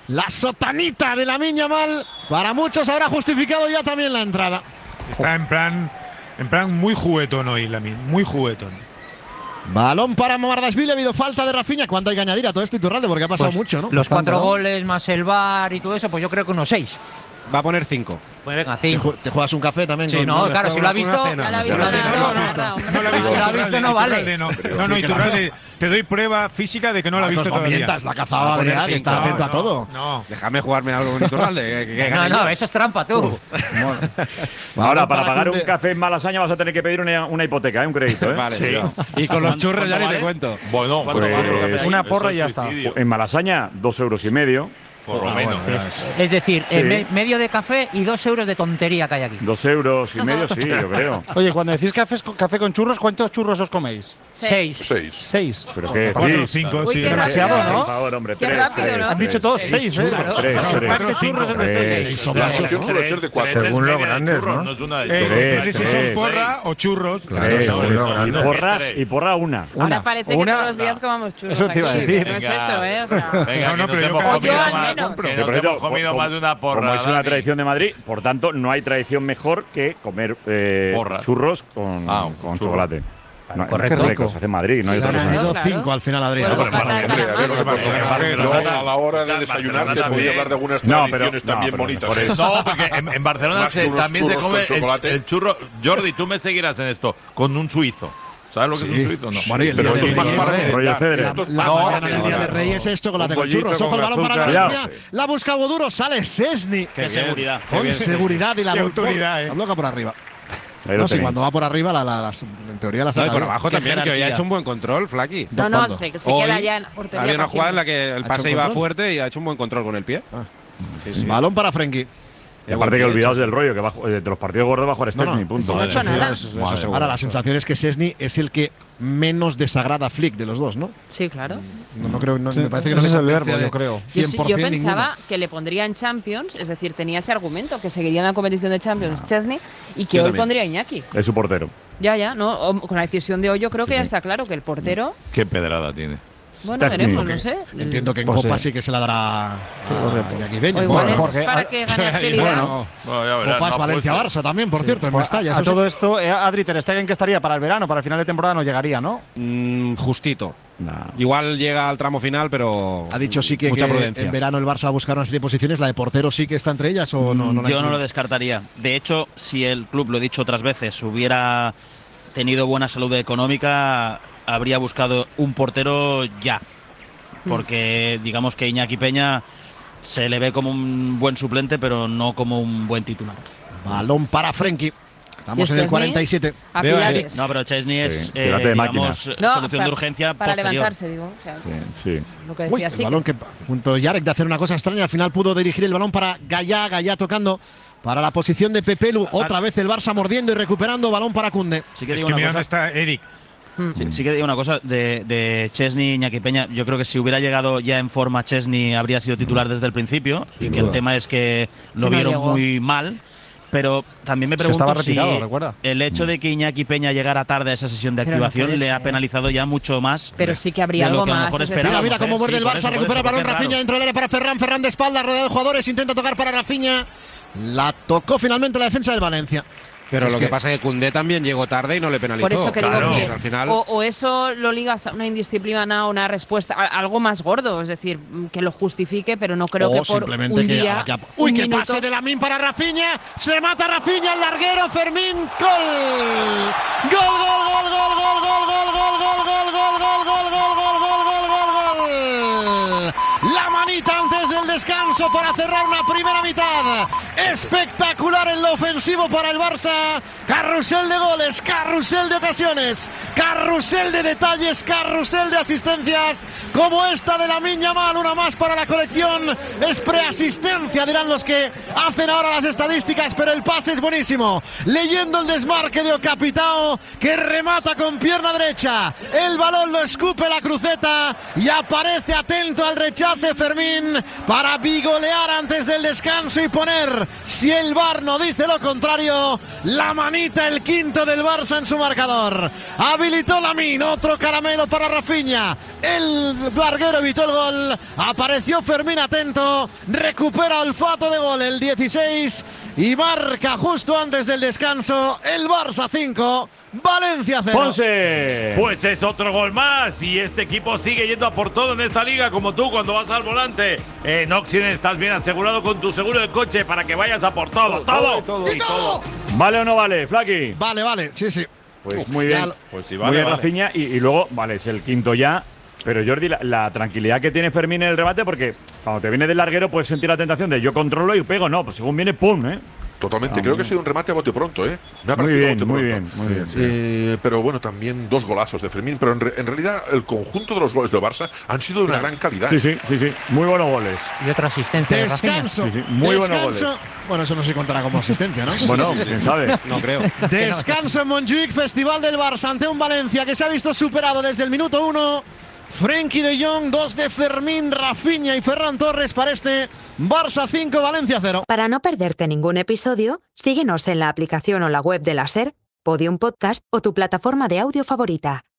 Speaker 11: La sotanita de Lamine Yamal, para muchos habrá justificado ya también la entrada.
Speaker 3: Está en plan, en plan muy juguetón hoy, Lamine, muy juguetón.
Speaker 11: Balón para Mamardashvili, ha habido falta de Rafinha. ¿Cuánto hay que añadir a todo esto, Iturralde? Porque ha pasado
Speaker 7: Pues
Speaker 11: mucho, ¿no?
Speaker 7: Los cuatro
Speaker 11: ¿no?
Speaker 7: goles más el V A R y todo eso, pues yo creo que unos seis.
Speaker 4: Va a poner cinco.
Speaker 7: Pues venga,
Speaker 11: ¿Te,
Speaker 7: cinco.
Speaker 11: ju te juegas un café también?
Speaker 7: Sí,
Speaker 11: con,
Speaker 7: no, claro, si lo ha visto,
Speaker 6: Ya lo ha visto, no, no, no, no,
Speaker 3: No lo ha visto,
Speaker 7: Si lo ha visto, no vale.
Speaker 3: Iturralde no.
Speaker 11: Pero
Speaker 3: No,
Speaker 11: sí
Speaker 3: no,
Speaker 11: que
Speaker 3: Iturralde, te doy prueba física de que no lo ha visto
Speaker 11: Marcos, no
Speaker 3: todavía.
Speaker 11: mientas, la ha cazado Adrián, que está
Speaker 3: No,
Speaker 11: atento a
Speaker 3: no,
Speaker 11: todo.
Speaker 3: No,
Speaker 4: Déjame jugarme algo con Iturralde. que- que- que
Speaker 7: No,
Speaker 4: gane
Speaker 7: no,
Speaker 4: yo.
Speaker 7: eso es trampa, tú.
Speaker 2: Ahora, para
Speaker 11: para
Speaker 2: pagar un
Speaker 11: Koundé.
Speaker 2: café en Malasaña vas a tener que pedir una, una hipoteca, ¿eh? Un crédito, ¿eh?
Speaker 4: Vale,
Speaker 8: Sí.
Speaker 4: yo. Y con los churros ya ni
Speaker 10: ¿Cuánto
Speaker 4: te
Speaker 10: vale?
Speaker 4: cuento.
Speaker 8: Bueno,
Speaker 2: Pues,
Speaker 8: pues,
Speaker 14: Una
Speaker 8: eso
Speaker 14: porra
Speaker 8: es
Speaker 14: y ya está.
Speaker 8: suicidio,
Speaker 2: En Malasaña, dos euros y medio.
Speaker 8: Por lo
Speaker 11: Ah,
Speaker 8: menos.
Speaker 11: bueno, ya es.
Speaker 7: Es decir,
Speaker 2: Sí.
Speaker 7: en me- medio de café y dos euros de tontería que hay aquí.
Speaker 2: Dos euros y medio, sí, yo creo.
Speaker 14: Oye, cuando decís café, café con churros, ¿cuántos churros os coméis?
Speaker 7: Seis.
Speaker 9: Seis.
Speaker 14: Seis.
Speaker 2: Pero qué
Speaker 3: Cuatro o
Speaker 2: decís.
Speaker 3: cinco,
Speaker 6: Uy,
Speaker 3: sí.
Speaker 6: qué
Speaker 14: demasiado,
Speaker 6: rápido.
Speaker 14: ¿no?
Speaker 2: Por favor, hombre,
Speaker 6: Qué
Speaker 2: tres,
Speaker 6: rápido,
Speaker 2: tres,
Speaker 6: ¿no?
Speaker 14: Han
Speaker 2: tres.
Speaker 14: dicho todos
Speaker 7: Seis
Speaker 14: seis, ¿eh?
Speaker 7: churros.
Speaker 2: Tres,
Speaker 14: Cuatro
Speaker 2: tres.
Speaker 14: churros en vez de
Speaker 2: Tres.
Speaker 14: seis.
Speaker 9: La porción suele ser de cuatro.
Speaker 5: Según lo
Speaker 8: media de
Speaker 5: grandes,
Speaker 8: churros,
Speaker 5: ¿no?
Speaker 8: no es una de
Speaker 3: Eh,
Speaker 8: churros.
Speaker 2: Tres,
Speaker 3: no sé si
Speaker 2: tres.
Speaker 3: son porra o churros.
Speaker 5: Claro,
Speaker 2: Tres,
Speaker 5: según
Speaker 2: tres.
Speaker 5: lo
Speaker 2: Y
Speaker 5: grande.
Speaker 2: porras,
Speaker 8: Tres.
Speaker 2: y porra una.
Speaker 6: Ahora parece que
Speaker 14: Una-
Speaker 6: todos los días comamos churros.
Speaker 14: Eso te iba a
Speaker 6: aquí,
Speaker 14: decir.
Speaker 6: que No es
Speaker 8: Venga.
Speaker 6: eso, ¿eh? O sea,
Speaker 8: Venga,
Speaker 3: No, no,
Speaker 8: que
Speaker 3: pero
Speaker 8: nos
Speaker 3: yo
Speaker 8: hemos
Speaker 3: cada
Speaker 8: comido
Speaker 6: día al
Speaker 8: más-
Speaker 6: menos.
Speaker 8: que
Speaker 2: Que
Speaker 8: nos
Speaker 2: por eso,
Speaker 8: hemos comido
Speaker 2: como-
Speaker 8: más de una porra.
Speaker 2: Como es una
Speaker 8: Dani.
Speaker 2: tradición de Madrid, por tanto, no hay tradición mejor que comer eh,
Speaker 8: Porras.
Speaker 2: churros con,
Speaker 8: Ah,
Speaker 2: con
Speaker 8: churro.
Speaker 2: chocolate. No,
Speaker 7: Correcto.
Speaker 2: qué rico, se hace en Madrid, no hay
Speaker 11: Se
Speaker 2: otra
Speaker 11: han
Speaker 2: cosa.
Speaker 11: ido
Speaker 6: Claro.
Speaker 11: cinco al final, Adrián.
Speaker 6: Bueno,
Speaker 11: Bueno,
Speaker 6: pues,
Speaker 9: Hombre, a ver, a ver lo que pasa. Yo a la hora de desayunar te podía hablar de algunas
Speaker 2: No, pero-
Speaker 9: tradiciones
Speaker 2: no,
Speaker 9: también
Speaker 2: pero
Speaker 9: bonitas.
Speaker 2: por
Speaker 9: ¿eh?
Speaker 8: No, porque en, en Barcelona
Speaker 9: Más que
Speaker 8: se-
Speaker 9: unos
Speaker 8: también se
Speaker 9: churros
Speaker 8: come
Speaker 9: con
Speaker 8: el,
Speaker 9: chocolate.
Speaker 8: el churro. Jordi, tú me seguirás en esto con un suizo. ¿Sabes lo que
Speaker 11: Sí.
Speaker 8: es un suizo? No.
Speaker 11: Bueno, y el
Speaker 9: Pero
Speaker 11: día
Speaker 9: esto
Speaker 11: de
Speaker 9: es más
Speaker 11: Reyes,
Speaker 9: para
Speaker 11: ¿eh?
Speaker 2: Rollo
Speaker 9: merendar.
Speaker 2: Cedre.
Speaker 9: Esto es
Speaker 11: La
Speaker 9: más para
Speaker 11: mañana del día de
Speaker 9: merendar.
Speaker 11: Reyes es chocolate
Speaker 2: Un
Speaker 11: con
Speaker 2: pollito
Speaker 11: churros. Ojo el
Speaker 2: con
Speaker 11: balón para
Speaker 2: azúcar.
Speaker 11: Valencia.
Speaker 2: Cuidado.
Speaker 11: La busca Boduro, sale Sesni.
Speaker 10: Qué seguridad.
Speaker 11: Con seguridad y la
Speaker 3: Qué
Speaker 11: blo-
Speaker 3: autoridad, eh.
Speaker 11: la bloca por arriba.
Speaker 2: Ahí lo
Speaker 11: No, sí,
Speaker 2: tenéis.
Speaker 11: cuando va por arriba, la, la- las- en teoría la
Speaker 4: No, y
Speaker 11: saca
Speaker 4: por
Speaker 11: bien.
Speaker 4: abajo
Speaker 10: Qué
Speaker 4: también, que hoy ha
Speaker 10: jerarquía.
Speaker 4: hecho un buen control, Flaky.
Speaker 6: no, no,
Speaker 11: ¿Cuándo?
Speaker 6: se, se
Speaker 4: Hoy
Speaker 6: queda ya en la portería.
Speaker 4: Había una
Speaker 6: para
Speaker 4: jugada en la
Speaker 6: siempre.
Speaker 4: que el
Speaker 11: ¿Ha hecho
Speaker 4: pase iba
Speaker 11: control?
Speaker 4: fuerte y ha hecho un buen control con el pie. Sí, sí.
Speaker 11: Balón para Frenkie.
Speaker 2: Y aparte que olvidaos del rollo, que va, a ju- eh, de los partidos gordos va a jugar
Speaker 11: No, no,
Speaker 2: Szczesny, punto.
Speaker 6: no ha hecho nada.
Speaker 4: Eso- eso seguro.
Speaker 11: Ahora, la sensación es que Sesni es el que menos desagrada a Flick de los dos, ¿no?
Speaker 6: Sí, claro.
Speaker 11: No, no creo, no,
Speaker 14: Sí,
Speaker 11: me parece que no
Speaker 14: ese
Speaker 11: me
Speaker 14: es el
Speaker 11: convence
Speaker 14: verbo,
Speaker 11: de
Speaker 14: yo creo.
Speaker 6: Yo,
Speaker 11: cien
Speaker 6: sí-
Speaker 11: por
Speaker 6: yo
Speaker 11: cien
Speaker 6: pensaba
Speaker 11: ninguno.
Speaker 6: que le pondría en Champions, es decir, tenía ese argumento, que seguiría en la competición de Champions Chesney y que
Speaker 4: Yo
Speaker 6: hoy
Speaker 4: también.
Speaker 6: pondría a Iñaki.
Speaker 2: Es su portero.
Speaker 6: Ya, ya, no, o- con la decisión de hoy yo creo que ya está claro que el portero,
Speaker 8: Qué pedrada tiene.
Speaker 6: bueno,
Speaker 2: Chesney.
Speaker 6: veremos, no sé.
Speaker 11: Entiendo que en
Speaker 14: Pues
Speaker 11: Copa
Speaker 14: sí.
Speaker 11: sí que se la dará a Iñaki Peña.
Speaker 6: O igual
Speaker 11: Bueno,
Speaker 6: es
Speaker 14: porque-
Speaker 6: para que gane agilidad.
Speaker 8: Bueno, ya verás,
Speaker 11: Copa es
Speaker 8: no
Speaker 11: Valencia-Barça también, por cierto, en
Speaker 14: Pues
Speaker 11: Mestalla.
Speaker 14: a,
Speaker 11: eso
Speaker 14: a
Speaker 11: sí.
Speaker 14: todo esto, eh, Adri Ter Stegen, que estaría para el verano, para el final de temporada no llegaría, ¿no?
Speaker 4: Mm, justito.
Speaker 2: Nah.
Speaker 4: Igual llega al tramo final, pero.
Speaker 11: Ha dicho sí que,
Speaker 4: mucha
Speaker 11: que
Speaker 4: prudencia.
Speaker 11: en verano el Barça va a buscar una serie de posiciones. ¿La de portero sí que está entre ellas o no? no la
Speaker 10: Yo no
Speaker 11: incluye?
Speaker 10: lo descartaría. De hecho, si el club, lo he dicho otras veces, hubiera tenido buena salud económica, habría buscado un portero ya. Porque digamos que Iñaki Peña se le ve como un buen suplente, pero no como un buen titular.
Speaker 11: Balón para Frenkie. Estamos
Speaker 6: ¿Y
Speaker 11: en el
Speaker 6: Szczesny?
Speaker 11: cuarenta y siete.
Speaker 6: A
Speaker 4: Veo, eh,
Speaker 6: Pilates.
Speaker 10: No, pero Chesney es,
Speaker 2: Sí,
Speaker 10: eh,
Speaker 2: pirata de
Speaker 10: digamos,
Speaker 2: máquinas.
Speaker 6: No,
Speaker 10: solución
Speaker 6: pa-
Speaker 10: de urgencia
Speaker 6: para
Speaker 10: posterior.
Speaker 6: levantarse, digo. O sea,
Speaker 2: Sí, sí.
Speaker 6: lo que
Speaker 11: Uy,
Speaker 6: decía
Speaker 11: el
Speaker 6: sí.
Speaker 11: balón que punto Yarek de hacer una cosa extraña, al final pudo dirigir el balón para Gallá, Gallá tocando para la posición de Pepelu. Otra vez el Barça mordiendo y recuperando, balón para Koundé.
Speaker 10: Sí que
Speaker 3: Es
Speaker 10: digo
Speaker 3: que
Speaker 10: una
Speaker 3: mira
Speaker 10: cosa-
Speaker 3: dónde está Eric.
Speaker 10: Sí, sí que digo una cosa de, de Chesney, Iñaki Peña. Yo creo que si hubiera llegado ya en forma Chesney habría sido titular desde el principio y que el tema es que lo
Speaker 6: Que no
Speaker 10: vieron
Speaker 6: llegó.
Speaker 10: muy mal. Pero también me
Speaker 14: Es que
Speaker 10: pregunto
Speaker 14: estaba
Speaker 10: si
Speaker 14: retirado, recuerda.
Speaker 10: el hecho de que Iñaki Peña llegara tarde a esa sesión de
Speaker 6: Pero no
Speaker 10: activación
Speaker 6: puede
Speaker 10: le ha
Speaker 6: ser.
Speaker 10: penalizado ya mucho más.
Speaker 6: Pero sí que habría
Speaker 10: de lo
Speaker 6: algo
Speaker 10: que a lo
Speaker 6: más,
Speaker 10: mejor
Speaker 6: es decir,
Speaker 11: Mira,
Speaker 10: esperábamos,
Speaker 11: mira cómo
Speaker 10: ¿eh?
Speaker 11: muerde
Speaker 10: Sí,
Speaker 11: el
Speaker 10: por
Speaker 11: Barça,
Speaker 10: eso, por
Speaker 11: recupera el
Speaker 10: eso,
Speaker 11: balón
Speaker 10: porque es
Speaker 11: Rafinha
Speaker 10: raro.
Speaker 11: dentro del área para Ferran, Ferran de espalda, rodeado de jugadores, intenta tocar para Rafinha. La tocó finalmente la defensa del Valencia.
Speaker 4: Pero
Speaker 11: Es
Speaker 4: lo que,
Speaker 11: que-
Speaker 4: pasa es que Koundé también llegó tarde y no le penalizó.
Speaker 6: Por eso que
Speaker 4: Claro,
Speaker 6: digo que
Speaker 4: al final.
Speaker 6: o, o eso lo ligas a una indisciplina, a una respuesta, a algo más gordo, es decir, que lo justifique, pero no creo
Speaker 11: o
Speaker 6: que por
Speaker 11: simplemente
Speaker 6: un
Speaker 11: que,
Speaker 6: día,
Speaker 11: a la que- Uy,
Speaker 6: un
Speaker 11: qué
Speaker 6: minuto-
Speaker 11: pase de Lamine para Rafinha. Se mata Rafinha, el larguero, Fermín, gol. Gol, gol, gol, gol, gol, gol, gol, gol, gol, gol, gol, gol, gol, gol, gol, gol, gol, gol, gol. La manita antes del descanso para cerrar una primera mitad. Espectacular en lo ofensivo para el Barça. Carrusel de goles, carrusel de ocasiones, carrusel de detalles, carrusel de asistencias, como esta de Lamine Yamal, una más para la colección. Es preasistencia, dirán los que hacen ahora las estadísticas, pero el pase es buenísimo. Leyendo el desmarque de Ocapitao, que remata con pierna derecha. El balón lo escupe la cruceta y aparece atento al rechace Fermín para bigolear antes del descanso y poner
Speaker 1: Si el V A R no dice lo contrario, la manita, el quinto del Barça en su marcador. Habilitó Lamine, otro caramelo para Rafinha. El larguero evitó el gol. Apareció Fermín atento. Recupera olfato de gol el dieciséis y marca justo antes del descanso el Barça cinco. Valencia cero.
Speaker 2: Ponce.
Speaker 8: Pues es otro gol más y este equipo sigue yendo a por todo en esta liga, como tú cuando vas al volante. En Oxinen estás bien asegurado con tu seguro de coche para que vayas a por todo, todo, todo, todo, y todo.
Speaker 2: ¿Vale o no vale, Flaky?
Speaker 1: Vale, vale, sí, sí.
Speaker 2: Pues
Speaker 1: Uf,
Speaker 2: muy bien.
Speaker 1: ya,
Speaker 8: pues sí,
Speaker 2: muy
Speaker 8: vale,
Speaker 2: bien,
Speaker 8: vale.
Speaker 2: Rafinha. Y, y luego, vale, es el quinto ya. Pero Jordi, la, la tranquilidad que tiene Fermín en el remate, porque cuando te viene del larguero puedes sentir la tentación de yo controlo y pego. No, pues según viene, pum, ¿eh?
Speaker 9: Totalmente,
Speaker 2: Ah,
Speaker 9: creo
Speaker 2: muy
Speaker 9: que ha sido un remate a bote pronto, ¿eh? Me ha
Speaker 2: Muy
Speaker 9: parecido
Speaker 2: bien,
Speaker 9: bote
Speaker 2: muy
Speaker 9: pronto.
Speaker 2: bien, muy bien, sí.
Speaker 9: Eh, pero bueno, también dos golazos de Fermín, pero en, re- en realidad el conjunto de los goles del Barça han sido de una gran calidad.
Speaker 2: Sí, sí, sí, sí. Muy buenos goles.
Speaker 7: Y otra asistencia de Rafinha.
Speaker 1: Descanso.
Speaker 2: Sí, sí, muy buenos
Speaker 1: Descanso.
Speaker 2: goles.
Speaker 1: Bueno, eso no se contará como asistencia, ¿no?
Speaker 2: Bueno, quién sabe.
Speaker 4: No creo.
Speaker 1: Descanso en Montjuic, Festival del Barça ante un Valencia que se ha visto superado desde el minuto uno. Frenkie de Jong, dos de Fermín, Rafinha y Ferran Torres para este Barça cinco, Valencia cero.
Speaker 17: Para no perderte ningún episodio, síguenos en la aplicación o la web de la SER, Podium Podcast o tu plataforma de audio favorita.